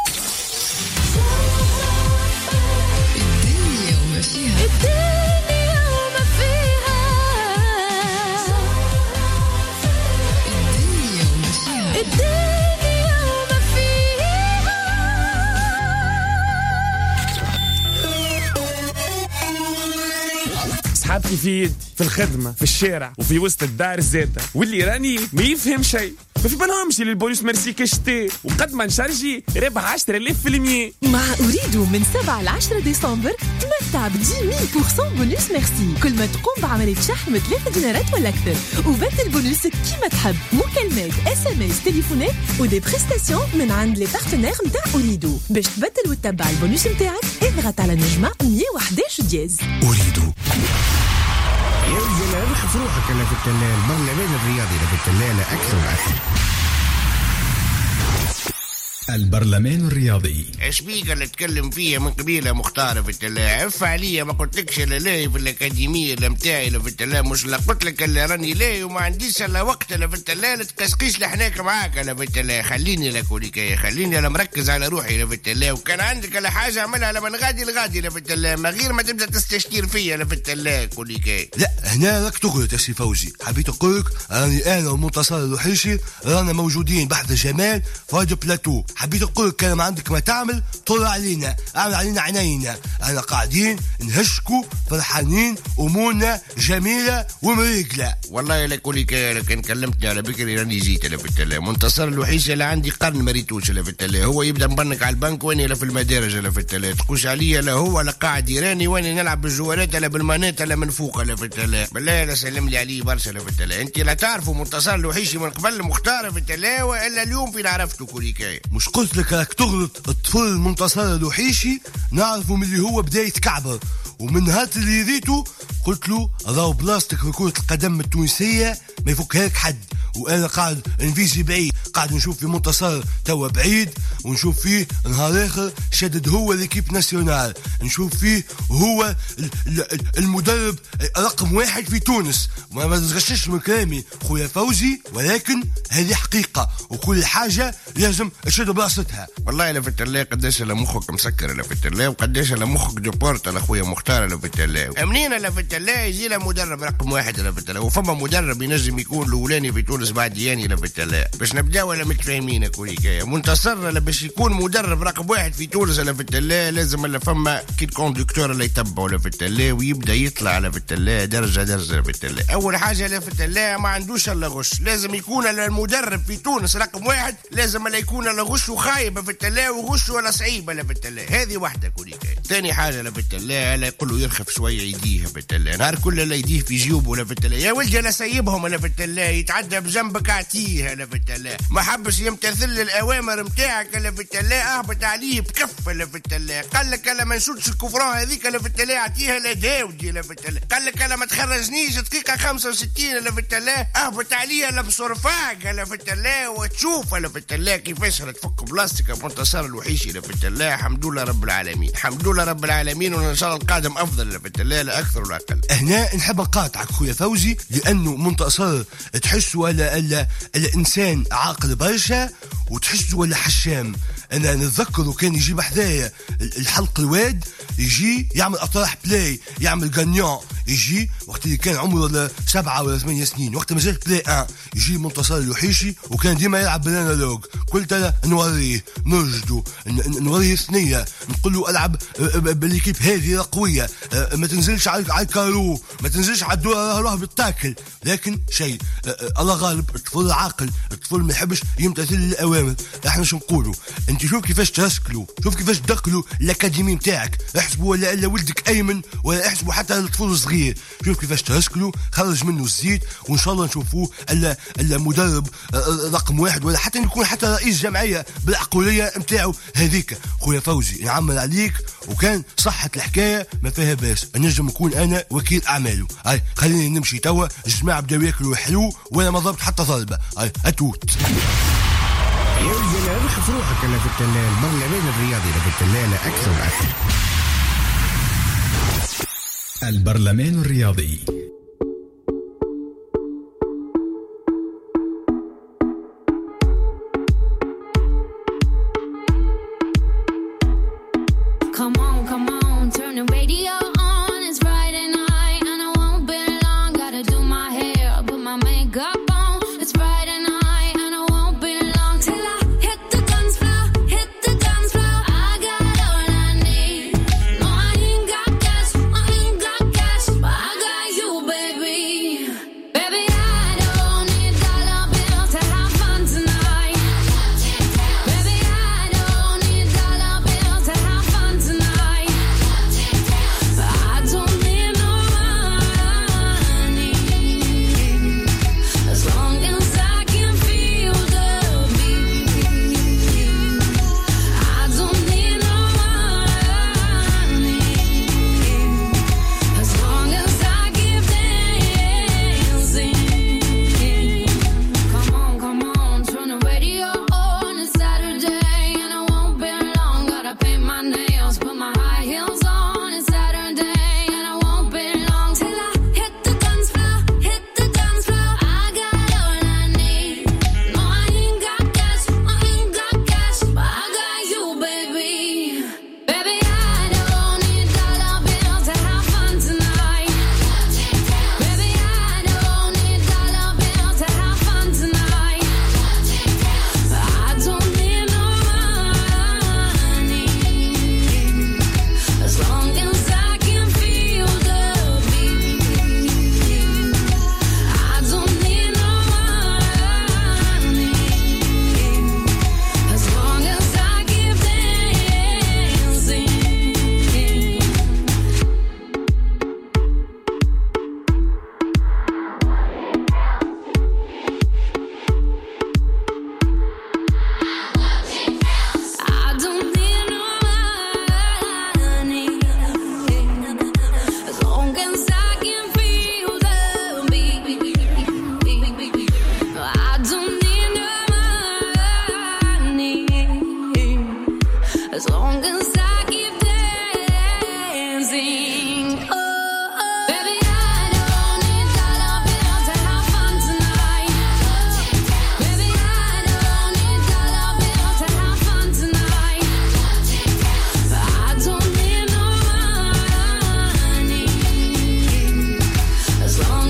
صحابتي في يدي، في الخدمة، في الشارع، وفي وسط الدار زادة، واللي راني ما يفهم شيء، ما في بالهمش اللي البونus ميرسي كشتي، وقد ما نشارجي ربح عشرة آلاف في المية. مع أريدو من سبعة ل عشرة ديسمبر تمتع ب عشرة بالمية بونus ميرسي كل ما تقوم بعملية شحن ثلاثة دينارات ولا أكثر، وبدل البونus كيما تحب، مكالمات، اس ام اس، تليفونات ودي بريستاسيون من عند لي بارتنير نتاع أريدو. باش تبدل وتتبع البونus نتاعك اضغط على نجمة مية وأحد عشر دياز. أريدو. يا رجال هذا خف روحك انا في التلال، البرلمان الرياضي في التلال اكثر واكثر. البرلمان الرياضي. ايش بيك اللي تكلم فيها من قبيله مختاره في التلاعب؟ عف عليا، ما قلتلكش الا لاهي في الاكاديميه اللي متاعي اللي في التلاعب، مش لا قلت لك اللي راني لاهي وما عنديش الا وقت اللي في التلاعب تكسكيش لحناك معاك اللي في التلاعب. خليني لك وليكايه، خليني انا مركز على روحي اللي في التلاعب، وكان عندك الا حاجه اعملها لما نغادي الغادي اللي في التلاعب، ما غير ما تبدا تستشير فيا اللي في التلاعب وليكايه. لا هنا راك تغلط يا سي فوزي، حبيت نقول لك راني انا ومنتصر الوحيشي رانا موجودين بحث جمال في هذا بلاتو، حبيت نقول لك كان ما عندك ما تعمل طلع علينا، اعمل علينا عينينا، انا قاعدين نهشكوا فرحانين امورنا جميله ومريقله. والله لك وليك كان كلمتني على بكري راني جيت انا في التلا، منتصر الوحيش اللي عندي قرن ما ريتوش انا في التلا، هو يبدا مبنك على البنك واني لا في المدارج انا في التلا، تقوش عليا لا هو لا قاعد يراني واني نلعب بالجوالات لا بالمانات لا من فوق انا في التلا. بالله لا سلم لي عليه برشا انا في التلا، انت لا تعرفوا منتصر الوحيش من قبل مختار في التلا والا اليوم فين عرفتوا كوليكاي. مش قلت لك راك تغلط؟ الطفل منتصر الوحيشي نعرفه من اللي هو بدا يتكعبر، ومن هات اللي ريته قلت له راهو بلاستيك في كرة القدم التونسية ما يفكهاك حد، وانا قاعد انفيزي بعيد، قاعد نشوف في منتصر توا بعيد، ونشوف فيه نهار اخر شدد هو ليكيب ناسيونال، نشوف فيه هو المدرب رقم واحد في تونس. ما تغشش من كلامي خويا فوزي، ولكن هذه حقيقة وكل حاجة لازم تشد بلاصتها. والله لا في التلاقي قداش لا مخك مسكر لا في التلاقي، وقداش لا مخك ديبورت لا خويا مختار لا في التلاقي. امنين لا في التلاقي يجي له مدرب رقم واحد لا في التلاقي، وفما مدرب ينجم يكون الاولاني في تونس بعد ياني لا في التلاقي، باش نبداو ولا متفاهمين كل حكايه. منتصر لا باش يكون مدرب رقم واحد في تونس ولا في التلا لازم الا فما كي الكوندكتور اللي يتبعه ولا في التلا ويبدا يطلع على في التلا درجه درجه في التلا. اول حاجه لا في التلا ما عندوش الا غش، لازم يكون المدرب في تونس رقم واحد لازم الا يكون الا غش وخايبه في التلا وغش ولا صعيبه لا في التلا. هذه واحده كوريكا. ثاني حاجه لا في التلا لا يقول له يرخف شويه يديه في التلا، نهار كله لا يديه في جيوبه ولا في التلا. يا ولدي انا سيبهم ولا في التلا يتعدى بجنبك اعطيه ولا في التلا. ما حبش يمتثل الاوامر نتاعك ولا في التلا اهبط عليه بكف ولا في التلا. قال لك انا ما نشوتش الكفران هذيك ولا في التلا اعطيها لداودي ولا في التلا. قال لك انا ما تخرجنيش دقيقه خمسة وستين ولا في التلا اهبط عليها لا بصرفاق ولا في التلا وتشوف ولا في التلا كيفاش تفك بلاستيك منتصر الوحيشي ولا في التلا. الحمد لله رب العالمين، الحمد لله رب العالمين، وان شاء الله القادم افضل ولا في التلا لا اكثر ولا اقل. هنا نحب نقاطعك خويا فوزي لانه منتصر تحسه ولا الا الانسان عاقل برشا وتحسه ولا حشام. انا نتذكره كان يجيب حذايا الحلق الواد يجي يعمل اطراح بلاي يعمل غانيون، يجي وقت اللي كان عمره سبعة ولا ثمانية سنين وقت ما جاش بلاي ان يجي منتصر الوحيشي وكان ديما يلعب بالانالوج. قلت انا نوريه نرجدو نوريه ثنيه نقول له العب بالكيب هذه قويه ما تنزلش على الكارو ما تنزلش على الدوره راه بالتاكل. لكن شيء الله غالب الطفل العاقل الطفل ما يحبش يمتثل الاوامر. احنا شو نقولوا انت شوف كيفاش ترسكلوا شوف كيفاش تدخلوا الاكاديمي نتاعك احسبوا ولا الا ولدك ايمن ولا احسبوا حتى الطفل الصغير شوف كيفاش ترسكلوا خرج منه الزيت وان شاء الله نشوفوه الا الا مدرب رقم واحد ولا حتى يكون حتى رئيس جمعيه بالعقوليه نتاعو هذيك. خويا فوزي نعمل عليك وكان صحة الحكايه ما فيها باس نجم نكون انا وكيل اعماله. هاي خليني نمشي توا الجماعه بداو ياكلوا حلو وانا ما ضربت حتى ضربه. هاي اتوت يا رجال ارخف روحك انا في التلال البرلمان الرياضي في التلال اكثر واكثر. البرلمان الرياضي.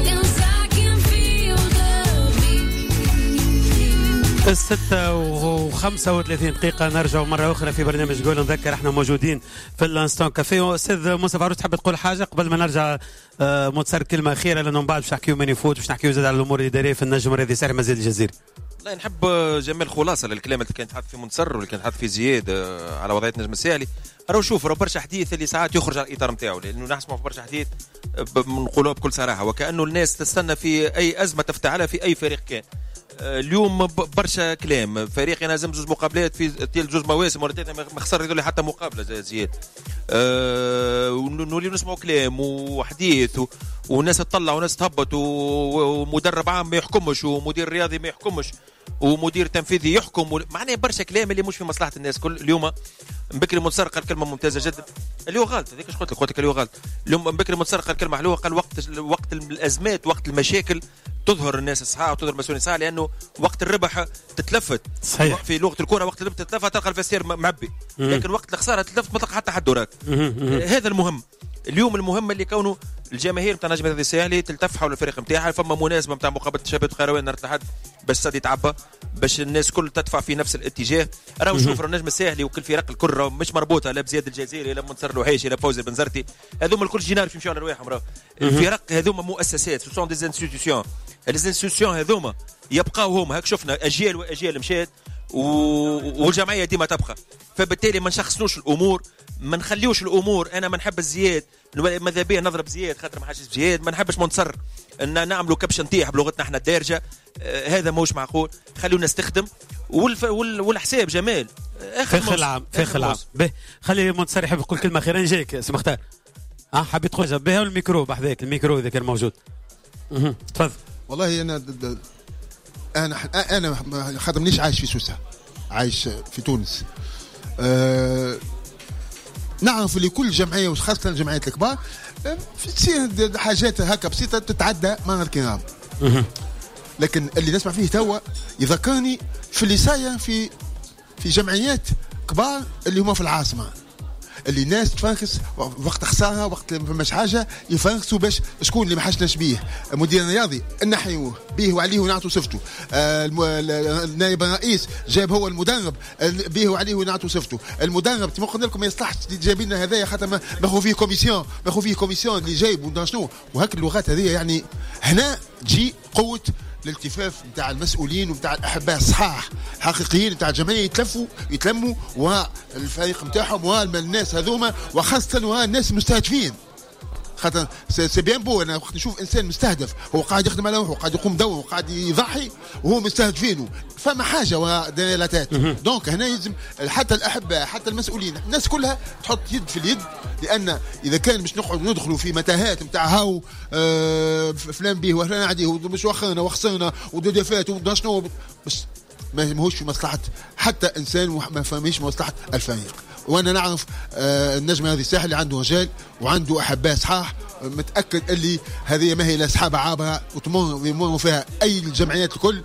الستة وخمسة وثلاثين دقيقة نرجع مرة أخرى في برنامج جول. نذكر احنا موجودين في الانستون كافيه. أستاذ مصطفى عروس تحب تقول حاجة قبل ما نرجع آه متصر كلمة أخيرة لأنه من بعد باش نحكيو من يفوت باش نحكيو زاد على الأمور الإدارية في النجم الرياضي ساحل مزيد الجزيري. لا نحب جمال خلاصة للكلام اللي كان يتحدث فيه منصر واللي كان يتحدث فيه زياد على وضعية النجم الساحلي. راهو شوف راهو برشا حديث اللي ساعات يخرج على الإطار نتاعو لأنه نسمع في برشا حديث نقولوها بكل صراحة وكأنه الناس تستنى في أي أزمة تفتعلها في أي فريق كان. اليوم برشا كلام فريق ينهزم زوج مقابلات في جوج مواسم ولا ثلاثه ما خسر يدولي حتى مقابله زياد. أه ونوليو نسمعوا كلام وحديث و... وناس تطلع وناس تهبط و... ومدرب عام ما يحكمش ومدير رياضي ما يحكمش ومدير تنفيذي يحكم و... معناه برشا كلام اللي مش في مصلحه الناس كل. اليوم بكري منصر قال كلمه ممتازه جدا اللي هو غلط هذيك اش قلت لك قلت لك اللي هو غلط. اليوم بكري منصر قال كلمه حلوه قال وقت وقت الازمات وقت المشاكل تظهر الناس الصحاح وتظهر المسؤولين الصحاح لانه وقت الربح تتلفت. صحيح. في لغه الكره وقت الربح تتلفت تلقى الفسير معبي لكن وقت الخساره تتلفت ما تلقى حتى حد وراك. هذا المهم. اليوم المهم اللي كونه الجماهير نتاع نجم الرياضي الساحلي تلتف حول الفريق نتاعها. فما مناسبه نتاع مقابله شباب القروان نهار الاحد باش السد يتعبى باش الناس كل تدفع في نفس الاتجاه. راهو شوف النجم الساحلي وكل فرق الكره مش مربوطه لا بزياد الجزيري لا منصر الوحيشي لا فوزي البنزرتي هذوما الكل جينار في يمشيو على رواحهم. راهو الفرق هذوما مؤسسات سو سون دي انستيتيوشن. الانستيتيوشن هذوما يبقاو هما هاك شفنا اجيال واجيال مشات و... والجمعيه ديما تبقى. فبالتالي ما نشخصنوش الامور ما نخليوش الامور. انا ما نحب الزياد ماذا بيه نضرب زياد خاطر ما حاجش زياد ما نحبش منصر ان نعملوا كبش نطيح بلغتنا احنا الدارجه. آه هذا موش معقول. خلونا نستخدم والف... وال... والحساب جمال اخر العام في العام به خلي منصر يحب يقول كلمه اخيره نجيك سي مختار. اه حبيت تقول بها الميكرو بحذاك الميكرو اذا كان موجود. اها تفضل. والله انا انا انا ما خدمنيش عايش في سوسه عايش في تونس. أه نعرف اللي كل جمعيه وخاصه الجمعيات الكبار تصير حاجات هكا بسيطه تتعدى مع الكرام. لكن اللي نسمع فيه توا يذكرني في اللي صاير في في جمعيات كبار اللي هما في العاصمه اللي الناس تفركس وقت خساره وقت ما فماش حاجه يفركسوا باش شكون اللي ما حاجناش بيه. المدير الرياضي نحيوه بيه وعليه ونعطوا صفته. النائب الرئيس جاب هو المدرب بيه وعليه ونعطوا صفته. المدرب ما قلنا لكم ما يصلحش جايبين لنا هذايا خاطر ماخذ فيه كوميسيون ماخذ فيه كوميسيون اللي جايب ودار شنو وهك اللغات هذه. يعني هنا تجي قوه الالتفاف نتاع المسؤولين ونتاع الاحباء الصحاح حقيقيين نتاع الجمعيه يتلفوا يتلموا والفريق نتاعهم والناس هذوما وخاصه والناس المستهدفين. خاطر سي بيان بو انا وقت نشوف انسان مستهدف هو قاعد يخدم على روحه قاعد يقوم دوره وقاعد يضحي وهو مستهدفينه فما حاجه ودلالات. دونك هنا يلزم حتى الاحباء حتى المسؤولين الناس كلها تحط يد في اليد لان اذا كان مش نقعد ندخلوا في متاهات نتاع هاو آه فلان به وفلان عاديه ومش وخرنا وخسرنا ودفات ودا شنو بس ماهوش في مصلحه حتى انسان ما فهميش مصلحه الفريق. وانا نعرف آه النجم هذه الساحلي عنده رجال وعنده احباء صحاح متاكد اللي هذه ما هي لا سحابه عابره وتمر يمروا فيها اي الجمعيات الكل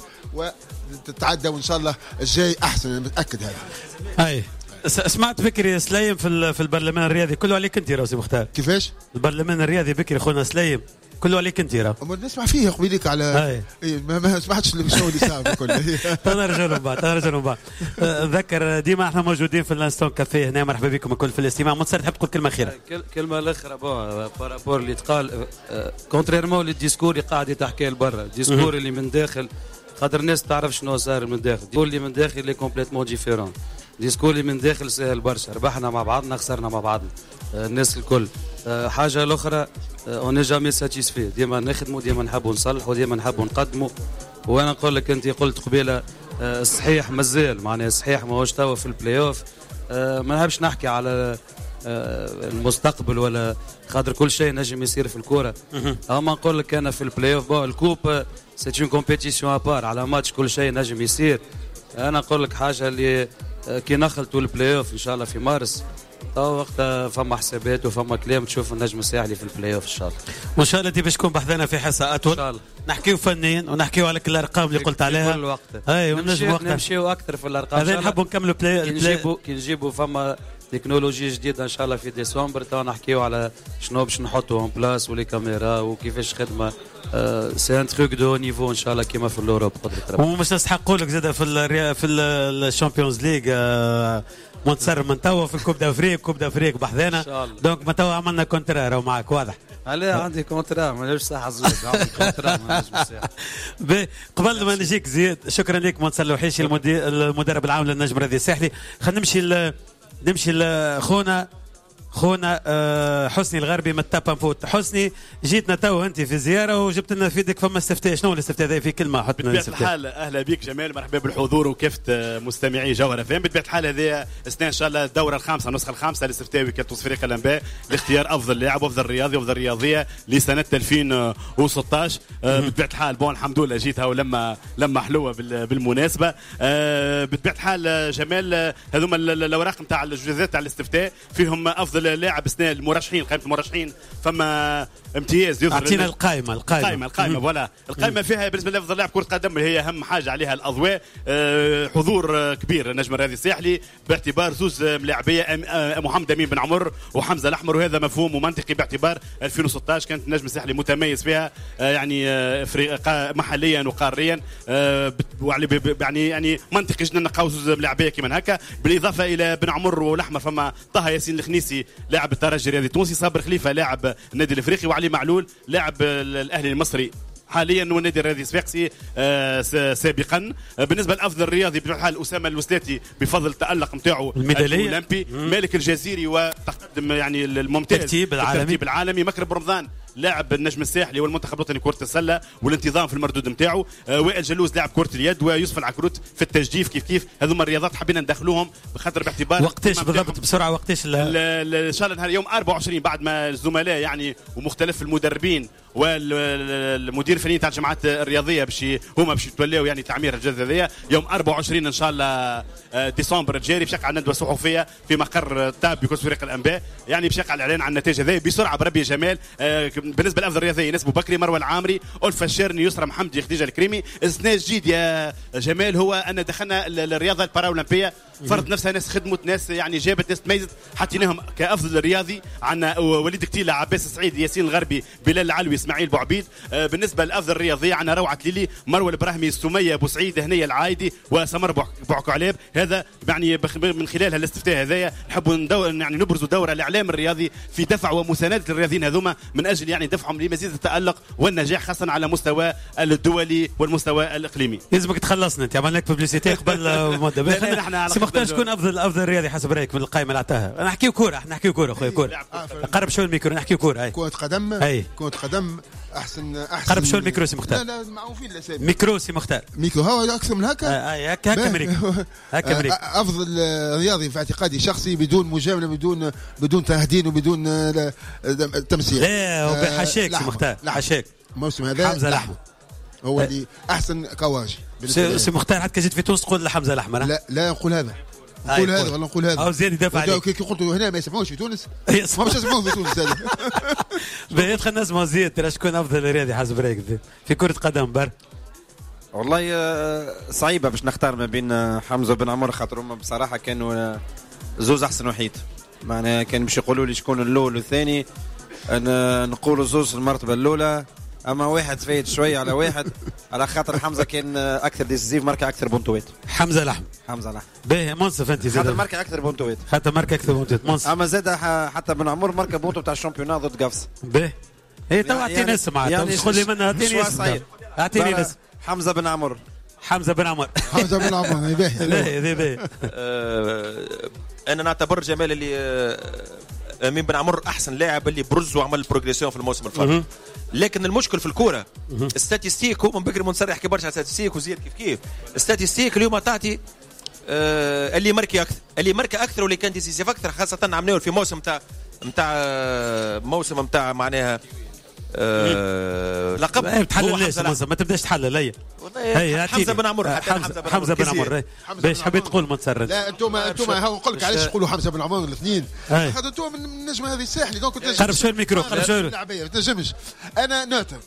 وتتعدى وان شاء الله الجاي احسن انا متاكد هذا. اي سمعت بكري سليم في في البرلمان الرياضي كله عليك انت يا سي مختار. كيفاش؟ البرلمان الرياضي بكري خونا سليم كله عليك انت راه. اما نسمع فيه قبيلك على اي ما, ما سمعتش الشو اللي صار كله. تنرجعوا من بعد تنرجعوا من بعد. ذكر ديما احنا موجودين في الانستون كافيه هنا مرحبا بكم الكل في الاستماع. منصر تحب تقول كلمه اخيره؟ كلمه الاخرى بون بارابور اللي تقال كونتريرمون للديسكور اللي قاعد يتحكي لبرا الديسكور اللي من داخل خاطر الناس تعرف شنو صار من داخل. الديسكور اللي من داخل اللي كومبليتمون ديفيرون. الديسكور اللي من داخل سهل برشا ربحنا مع بعضنا خسرنا مع بعضنا الناس الكل. حاجه الاخرى اون جامي ساتيسفي ديما نخدموا ديما نحبوا نصلحوا ديما نحبوا نقدموا. وانا نقول لك انت قلت قبيله الصحيح مازال معناها الصحيح ماهوش توا في البلاي اوف. ما نحبش نحكي على المستقبل ولا خاطر كل شيء نجم يصير في الكوره. اما نقول لك انا في البلاي اوف الكوب سي اون كومبيتيسيون ابار على ماتش كل شيء نجم يصير. انا نقول لك حاجه اللي كي نخلطوا البلاي اوف ان شاء الله في مارس تو وقتها فما حسابات وفما كلام تشوف النجم الساحلي في البلاي اوف ان شاء الله. وان شاء الله دي باش تكون بحثنا في حصه اطول ان شاء الله نحكيو فنيا ونحكيو على كل الارقام اللي قلت عليها كل وقت. اي ونجم وقتها نمشيو اكثر في الارقام هذا نحبوا نكملوا بلاي كي نجيبوا كي نجيبوا فما تكنولوجيا جديده ان شاء الله في ديسمبر. تو نحكيو على شنو باش نحطوا اون بلاس ولي كاميرا وكيفاش خدمه. سي ان تروك دو نيفو ان شاء الله كيما في الاوروب قدرة ربي. ومش نستحقوا لك زاد في ال في الشامبيونز ليغ منتصر من توا في الكوب دافريك كوب دافريك بحذانا. دونك ما توا عملنا كونترا راهو معك واضح. علاه عندي كونترا مالوش صح زوز عندي كونترا ما نجمش. قبل ما نجيك زياد شكرا لك منتصر لوحيشي المدرب العام للنجم الرياضي الساحلي. خلينا نمشي نمشي لخونا خونا حسني الغربي من التابا نفوت. حسني جيتنا تو انت في زياره وجبت لنا في يدك فما استفتاء. شنو الاستفتاء هذا في كلمه حط لنا الاستفتاء؟ بطبيعه الحال اهلا بك جمال، مرحبا بالحضور وكافه مستمعي جوهره فهم. بطبيعه الحال هذه اثناء ان شاء الله الدوره الخامسه النسخه الخامسه لاستفتاء وكاله تصفيق الانباء لاختيار افضل لاعب وافضل رياضي وافضل رياضيه لسنه ألفين وستة عشر. بطبيعه الحال بون الحمد لله جيتها ولما لما حلوه بالمناسبه. بطبيعه الحال جمال هذوما الاوراق نتاع الجوازات تاع الاستفتاء فيهم افضل لاعب اثناء المرشحين قائمه المرشحين فما امتياز يظهر. اعطينا القائمه القائمه القائمه القائمه فوالا القائمه فيها بالنسبه لافضل لاعب كره قدم اللي هي اهم حاجه عليها الاضواء. أه حضور كبير النجم الرياضي الساحلي باعتبار زوز ملاعبيه محمد امين بن عمر وحمزه الاحمر، وهذا مفهوم ومنطقي باعتبار ألفين وستة عشر كانت النجم الساحلي متميز فيها أه يعني أه محليا وقاريا. أه يعني يعني منطقي جدا نلقاو زوز ملاعبيه كيما هكا. بالاضافه الى بن عمر والاحمر فما طه ياسين الخنيسي لاعب الترجي الرياضي التونسي، صابر خليفه لاعب النادي الافريقي، وعلي معلول لاعب الاهلي المصري حاليا والنادي الرياضي الصفاقسي آه سابقا. آه بالنسبه لافضل رياضي بحال اسامه الوسلاتي بفضل التالق نتاعو الاولمبي، مالك الجزيري وتقدم يعني الممتاز الترتيب العالمي الترتيب العالمي، مكرم رمضان لاعب النجم الساحلي والمنتخب الوطني كرة السلة والانتظام في المردود نتاعو، آه وائل جلوز لاعب كرة اليد، ويوسف العكروت في التجديف. كيف كيف هذوما الرياضات حبينا ندخلوهم بخاطر باعتبار وقتاش بالضبط بسرعه وقتاش ان شاء الله نهار يوم أربعة وعشرين بعد ما الزملاء يعني ومختلف المدربين والمدير الفني تاع الجماعات الرياضيه باش هما باش يتولاو يعني تعمير الجزء هذايا يوم أربعة وعشرين ان شاء الله ديسمبر الجاري بشكل على ندوه صحفيه في مقر تاب بكوس فريق الانباء، يعني بشكل على الاعلان عن النتائج هذه بسرعه بربي يا جمال. بالنسبه لافضل رياضيه ناس بكري، مروه العامري، ألفة الشيرني، يسرى محمدي، خديجه الكريمي. استثناء جديد يا جمال هو ان دخلنا الرياضه الباراولمبيه، فرض نفسها ناس خدمت ناس يعني جابت ناس تميزت حطيناهم كافضل رياضي. عندنا وليد كتيله، عباس السعيد، ياسين الغربي، بلال العلوي، اسماعيل بوعبيد. بالنسبه لافضل رياضيه عندنا روعه ليلي، مروه الابراهيمي، سميه بوسعيد، هنيه العايدي، وسمر بوعكعلاب. هذا يعني من خلال الاستفتاء هذايا نحبوا يعني نبرزوا دور الاعلام الرياضي في دفع ومسانده الرياضيين هذوما من اجل يعني دفعهم لمزيد التالق والنجاح خاصه على مستوى الدولي والمستوى الاقليمي. لازمك تخلصنا انت عملنا لك بوبليسيتي قبل مده. سي مختار شكون افضل افضل رياضي حسب رايك من القائمه اللي عطاها؟ نحكيو كوره نحكيو كوره خويا كوره. قرب شويه الميكرو نحكيو كوره. هاي كره قدم. اي كره قدم احسن احسن. قرب شويه الميكرو سي مختار. لا لا معروفين الاسامي. ميكرو سي مختار. ميكرو هو اكثر من هكا. اي هكا هكا امريكا هكا امريكا. افضل رياضي في اعتقادي شخصي بدون مجامله بدون بدون تهديد وبدون تمثيل. لا وبحشاك سي مختار حشاك. الموسم هذا حمزه الاحمر هو اللي احسن كواجي. سي مختار حتى جيت في تونس تقول حمزه الاحمر. لا لا نقول هذا نقول هذا ولا نقول هذا او زياد يدافع عليك. كي قلت هنا ما يسمعوش في تونس ما باش يسمعوه في تونس هذا. باهي خلينا نسمعوا زياد ترى شكون افضل رياضي حسب رايك في كره قدم بر؟ والله صعيبه باش نختار ما بين حمزه بن عمر خاطر هما بصراحه كانوا زوز احسن وحيد، معناها كان باش يقولوا لي شكون الاول والثاني نقولوا زوز المرتبه الاولى، اما واحد فايت شويه على واحد على خاطر حمزه كان اكثر ديسيزيف ماركه اكثر بونتوات. حمزه الاحمر حمزه الاحمر باهي منصف انت زاد خاطر ماركه اكثر بونتوات خاطر ماركه اكثر بونتوات منصف. اما زاد حتى بن عمر ماركه بونتو تاع الشامبيونات ضد قفص. باهي هي تو اعطيني اسم عاد تقول لي منها اعطيني اسم اعطيني اسم. حمزه بن عمر حمزه بن عمر حمزه بن عمر باهي باهي باهي. انا نعتبر جمال اللي امين بن عمر احسن لاعب اللي برز وعمل بروجريسيون في الموسم الفارط، لكن المشكل في الكوره استاتيستيك. هو من بكري منصر يحكي برشا على استاتيستيك وزياد كيف كيف استاتيستيك اليوم تعطي آه اللي مركي اكثر اللي مركي اكثر واللي كان ديسيسيف اكثر، خاصه عملناه في موسم تاع نتاع موسم نتاع معناها آه لقب تحلل ما تبداش تحلل. هي هي حمزه بن عمر حمزه بن عمر باش حبيت تقول منتصر. لا انتم انتم هاو نقول لك علاش تقولوا حمزه بن عمر الاثنين خاطر انتم من النجم هذه الساحلي دونك قرب شويه الميكرو قرب شويه ما تنجمش. انا نوتر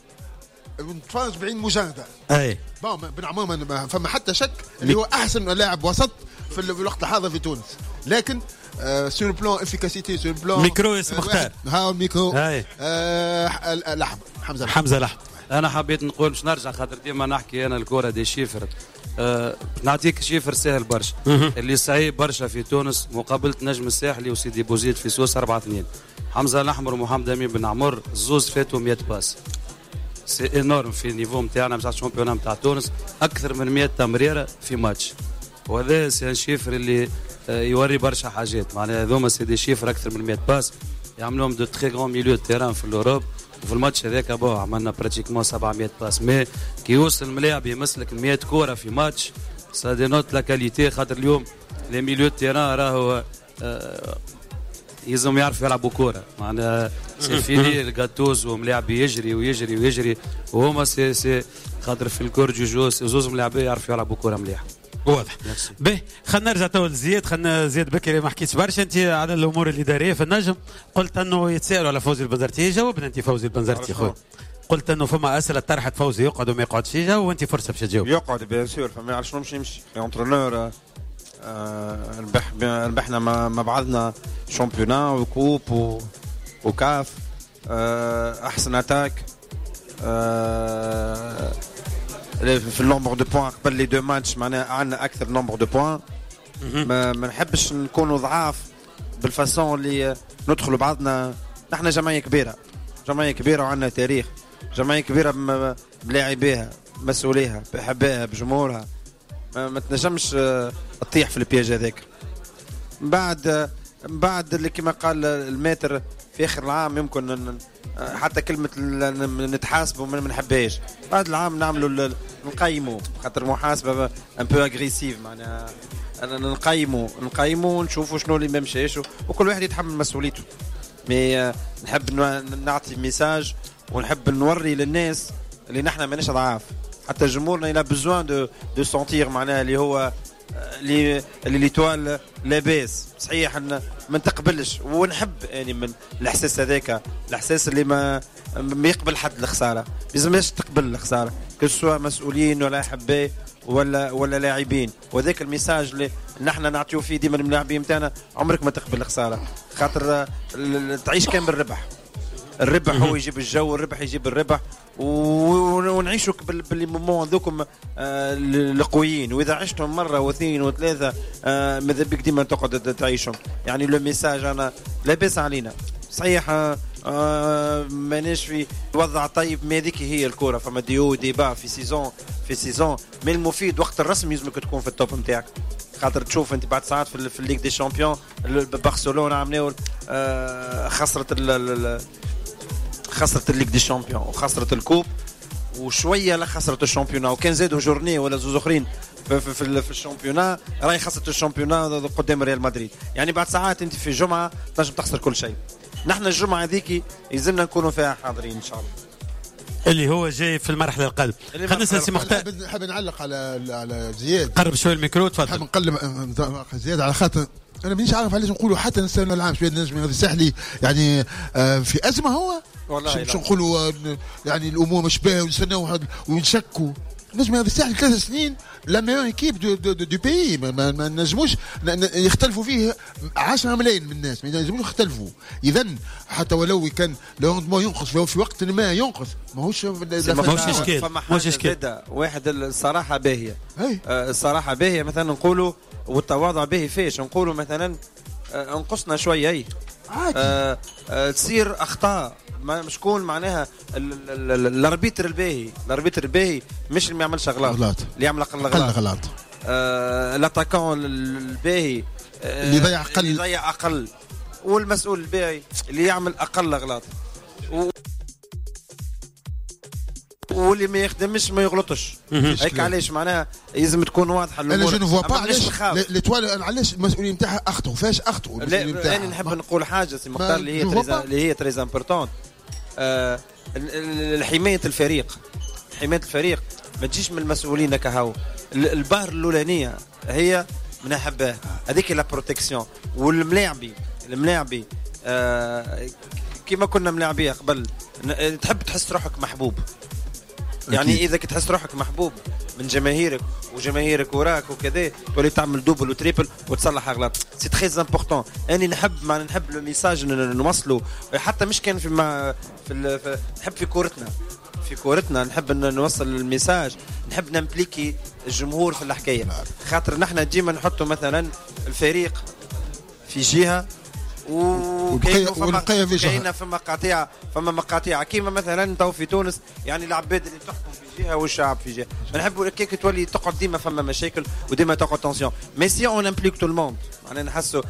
نتفرج بعين مجرده. اي بون بن عمر فما حتى شك اللي هو احسن لاعب وسط في الوقت الحاضر في تونس. لكن سور بلان افيكاسيتي سور بلان ميكرو اسم مختار ها الميكرو هاي لحم حمزه حمزه لحم. انا حبيت نقول باش نرجع خاطر ديما نحكي انا الكره دي شيفر. أه نعطيك شيفر سهل برشا اللي صعيب برشا في تونس مقابله نجم الساحلي وسيدي بوزيد في سوس أربعة اثنين. حمزه الاحمر ومحمد امين بن عمر زوز فاتوا مية باس سي انورم في النيفو نتاعنا نتاع الشامبيون نتاع تونس اكثر من مية تمريره في ماتش. وهذا سي شيفر اللي يوري برشا حاجات معناها هذوما سي دي شيفر اكثر من مية باس يعملوهم دو تري غون ميليو تيران في الاوروب. وفي الماتش هذاك بو عملنا براتيكمون سبعمية باس مي كي يوصل ملاعب يمسلك مية كوره في ماتش سا دينوت لا كاليتي. خاطر اليوم لي ميليو تيران راهو آه يلزم يعرفوا يلعبوا كوره معناها سي فيني الجاتوز وملاعب يجري ويجري ويجري وهما سي سي خاطر في الكور جوجو زوز ملاعبيه يعرفوا يلعبوا كوره مليحه. واضح. باهي خلينا نرجع تو لزياد. خلينا زياد بكري ما حكيتش برشا انت على الامور الاداريه في النجم. قلت انه يتسالوا على فوزي البنزرتي جاوبنا انت فوزي البنزرتي خويا. قلت انه فما اسئله طرحت فوزي يقعد وما يقعدش جاوب وانت فرصه باش تجاوب. يقعد بيان سور فما علاش نمشي نمشي اونترونور ربح ربحنا مع بعضنا شامبيونا وكوب و... وكاف احسن اتاك في النومبر دو بوان قبل لي دو ماتش معناها عندنا اكثر نومبر دو بوان. ما, ما نحبش نكونوا ضعاف بالفاسون اللي ندخلوا بعضنا. نحن جمعيه كبيره جمعيه كبيره وعندنا تاريخ جمعيه كبيره بلاعبيها مسؤوليها بحبائها بجمهورها. ما, ما تنجمش تطيح في البياج هذاك. بعد بعد اللي كما قال الماتر في اخر العام يمكن حتى كلمه نتحاسبوا ما نحبهاش. بعد العام نعملوا نقيموا خاطر المحاسبه ان بو اغريسيف معناها نقيموا نقيموا ونشوفوا شنو اللي ما مشاش وكل واحد يتحمل مسؤوليته. مي نحب نعطي ميساج ونحب نوري للناس اللي نحن ماناش ضعاف. حتى جمهورنا الى بزوان دو دو سونتير معناها اللي هو اللي اللي ليتوال لاباس صحيح ان ما نتقبلش ونحب يعني من الاحساس هذاك الاحساس اللي ما ما يقبل حد الخساره. لازمش تقبل الخساره كسوا مسؤولين ولا احباء ولا ولا لاعبين. وذاك الميساج اللي نحن نعطيو فيه ديما اللاعبين نتاعنا عمرك ما تقبل الخساره خاطر تعيش كان بالربح. الربح هو يجيب الجو الربح يجيب الربح ونعيشوا باللي مومون ذوكم القويين. واذا عشتهم مره واثنين وثلاثه ماذا بك ديما تقعد تعيشهم. يعني لو ميساج انا لاباس علينا صحيح ماناش في وضع طيب ما هذيك هي الكره فما ديو ديبا في سيزون في سيزون مي المفيد وقت الرسم يلزمك تكون في التوب نتاعك. خاطر تشوف انت بعد ساعات في, في الليغ دي شامبيون برشلونه عملوا خسرت خسرت الليغ دي شامبيون وخسرت الكوب وشويه لا خسرت الشامبيونا وكان زادوا جورني ولا زوز اخرين في, في, في, في الشامبيونا راهي خسرت الشامبيونا قدام ريال مدريد. يعني بعد ساعات انت في جمعه تنجم تخسر كل شيء. نحن الجمعه هذيك يلزمنا نكونوا فيها حاضرين ان شاء الله. اللي هو جاي في المرحله القادمه. خلينا نسال سي مختار. حاب نعلق على على زياد. قرب شويه الميكرو تفضل. حاب نقلب زياد على خاطر انا مانيش عارف علاش نقولوا حتى السنه العام شويه النجم هذا الساحلي يعني آه في ازمه هو والله شو نقولوا يعني الامور مش باهيه ونستناو ونشكوا. النجم هذا الساحلي ثلاث سنين لا ميور ايكيب دو, دو, دو, دو بيي ما, ما نجموش يختلفوا فيه عشرة ملايين من الناس ما ينجموش يختلفوا. اذا حتى ولو كان لو ينقص في وقت ما ينقص ماهوش ماهوش اشكال ماهوش اشكال. واحد الصراحه باهيه آه الصراحه باهيه مثلا نقولوا والتواضع باهي فيش نقولوا مثلا آه انقصنا شويه اي آه آه تصير اخطاء ما شكون معناها الاربيتر الباهي الاربيتر الباهي مش اللي ما يعملش اغلاط اللي يعمل اقل اغلاط غلط آه الاتاكون الباهي آه اللي يضيع اقل اللي يضيع اقل والمسؤول الباهي اللي يعمل اقل اغلاط و... واللي ما يخدمش ما يغلطش. هيك علاش معناها لازم تكون واضحه الامور. انا جو نفوا با علاش ليتوال علاش المسؤولين نتاعها اخطوا فاش اخطوا. لا انا نحب نقول حاجه سي مختار اللي هي تريزا اللي هي تريز امبورطون آه حمايه الفريق. حمايه الفريق ما تجيش من المسؤولين كهو. البار الاولانيه هي من احباه هذيك لا بروتيكسيون والملاعبي الملاعبي آه كيما كنا ملاعبيه قبل تحب تحس روحك محبوب. يعني اذا كنت تحس روحك محبوب من جماهيرك وجماهيرك وراك وكذا تولي تعمل دوبل وتريبل وتصلح اغلاط. سي تري امبورطون. اني نحب ما نحب لو ميساج نوصله حتى مش كان في ما في, في نحب في كورتنا في كورتنا نحب نوصل الميساج، نحب نمبليكي الجمهور في الحكايه، خاطر نحن ديما نحطوا مثلا الفريق في جهه وكاين فما كاين فما مقاطع فما مقاطع كيما مثلا تو في تونس يعني العباد اللي تحكم في جهه والشعب في جهه، نحبوا كيك تولي تقعد ديما فما مشاكل وديما تقعد تونسيون. مي سي اون امبليك تو الموند معناها نحسوا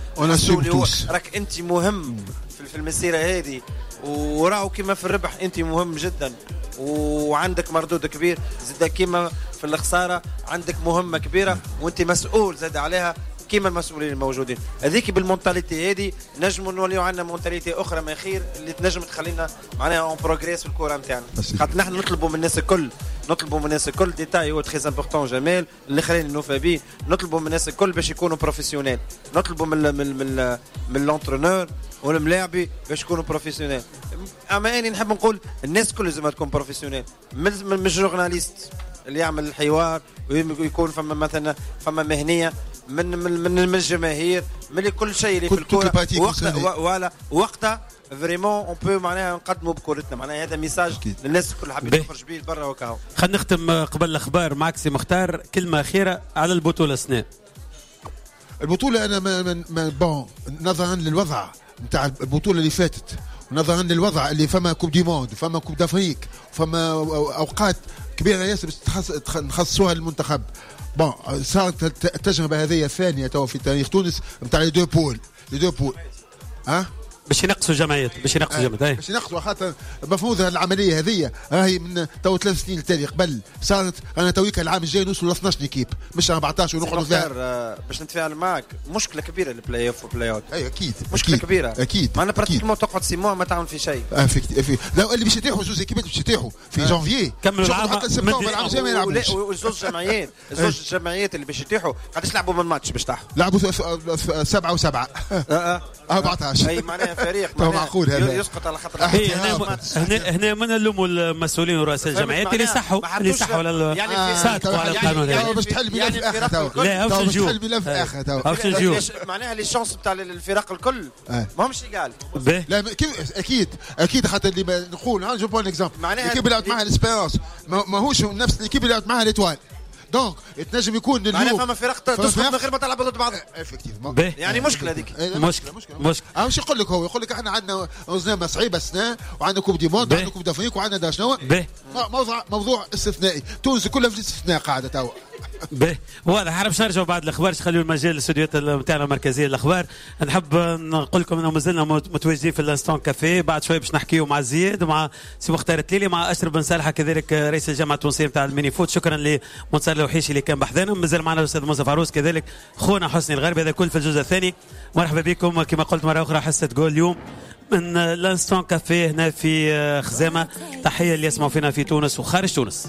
راك انت مهم في المسيره هذه وراهو كيما في الربح انت مهم جدا وعندك مردود كبير، زاد كيما في الخساره عندك مهمه كبيره وانت مسؤول زاد عليها كيما المسؤولين الموجودين. هذيك بالمونتاليتي هذه نجموا نوليو عندنا مونتاليتي اخرى ما خير اللي تنجم تخلينا معناها اون بروغريس في الكوره نتاعنا، خاطر نحن نطلبوا من الناس الكل نطلبوا من الناس الكل ديتاي هو تري امبورطون جمال اللي خلينا نوفى به، نطلبوا من الناس الكل باش يكونوا بروفيسيونيل، نطلبوا من من من من لونترونور والملاعبي باش يكونوا بروفيسيونيل. اما اني نحب نقول الناس كل لازم تكون بروفيسيونيل، من من الجورناليست اللي يعمل الحوار ويكون فما مثلا فما مهنيه من من من الجماهير من كل شيء اللي في الكوره وقتها ولا وقتها فريمون اون بو معناها نقدموا بكورتنا، معناها هذا ميساج للناس الكل حابين تخرج به برا وكاو. خلينا نختم قبل الاخبار معك سي مختار كلمه اخيره على البطوله السنه. البطوله انا ما, ما, ما بون نظرا للوضع نتاع البطوله اللي فاتت ونظرا للوضع اللي فما كوب دي موند فما كوب دافريك فما اوقات كبيره ياسر نخصصوها للمنتخب. بون صارت التجربه هذه الثانيه تو في تاريخ تونس نتاع لي دو بول لي دو بول ها باش ينقصوا جمعيات باش ينقصوا جمعيات باش ينقصوا خاطر مفروض العمليه هذه راهي من تو ثلاث سنين التالي قبل صارت انا تويك العام الجاي نوصلوا ل اثناش كيب مش أربعطاش ونقعدوا فيها. باش نتفاعل معك مشكله كبيره البلاي اوف والبلاي اوت. اي اكيد مشكله أكيد. كبيره اكيد معنا براتيكمون تقعد سي موا ما تعمل في شيء. اه في في لو اللي باش يتيحوا زوج كيبات باش يتيحوا في جانفيي كملوا العام حتى سبتمبر العام الجاي ما يلعبوش. والزوج جمعيات الزوج الجمعيات اللي باش يتيحوا قداش لعبوا من ماتش باش تحوا؟ لعبوا سبعه وسبعه اه أربعطاش. اي معناها فريق معقول هذا يسقط على خاطر هنا هنا من نلوموا المسؤولين ورؤساء الجمعيات اللي صحوا اللي صحوا على صادقوا على القانون هذا. باش تحل ملف اخر تو لا باش نجيو باش تحل ملف اخر تو باش نجيو معناها لي شانس تاع الفرق الكل ماهمش ليغال. لا اكيد اكيد خاطر اللي نقول جو بون اكزومبل الكيب اللي لعبت معها الاسبيرونس ماهوش نفس الكيب اللي لعبت معها ليتوال دونك تنجم يكون معناها فما فرق تسقط من غير ما تلعب ضد بعضها افكتيفمون يعني مشكله هذيك مشكله مشكله اه واش يقول لك هو يقول لك احنا عندنا وزنامه صعيبه السنه وعندنا كوب دي موند وعندنا كوب دافريك وعندنا دا شنو موضوع موضوع استثنائي تونس كلها في الاستثناء قاعده توا باهي واضح. عارف باش نرجعوا بعد الاخبار خليوا المجال الاستوديوهات نتاعنا المركزيه الاخبار. نحب نقول لكم انه مازلنا متواجدين في الانستون كافيه بعد شوي باش نحكيوا مع زياد ومع سي مختار التليلي مع اشرف بن صالحه كذلك رئيس الجامعه التونسيه نتاع الميني فوت. شكرا لمنصر الوحيشي اللي كان بحذانا مازال معنا الاستاذ مصطفى عروس كذلك خونا حسني الغربي. هذا كل في الجزء الثاني. مرحبا بكم كما قلت مره اخرى حصه جول اليوم من الانستون كافيه هنا في خزامه. تحيه اللي يسمعوا فينا في تونس وخارج تونس.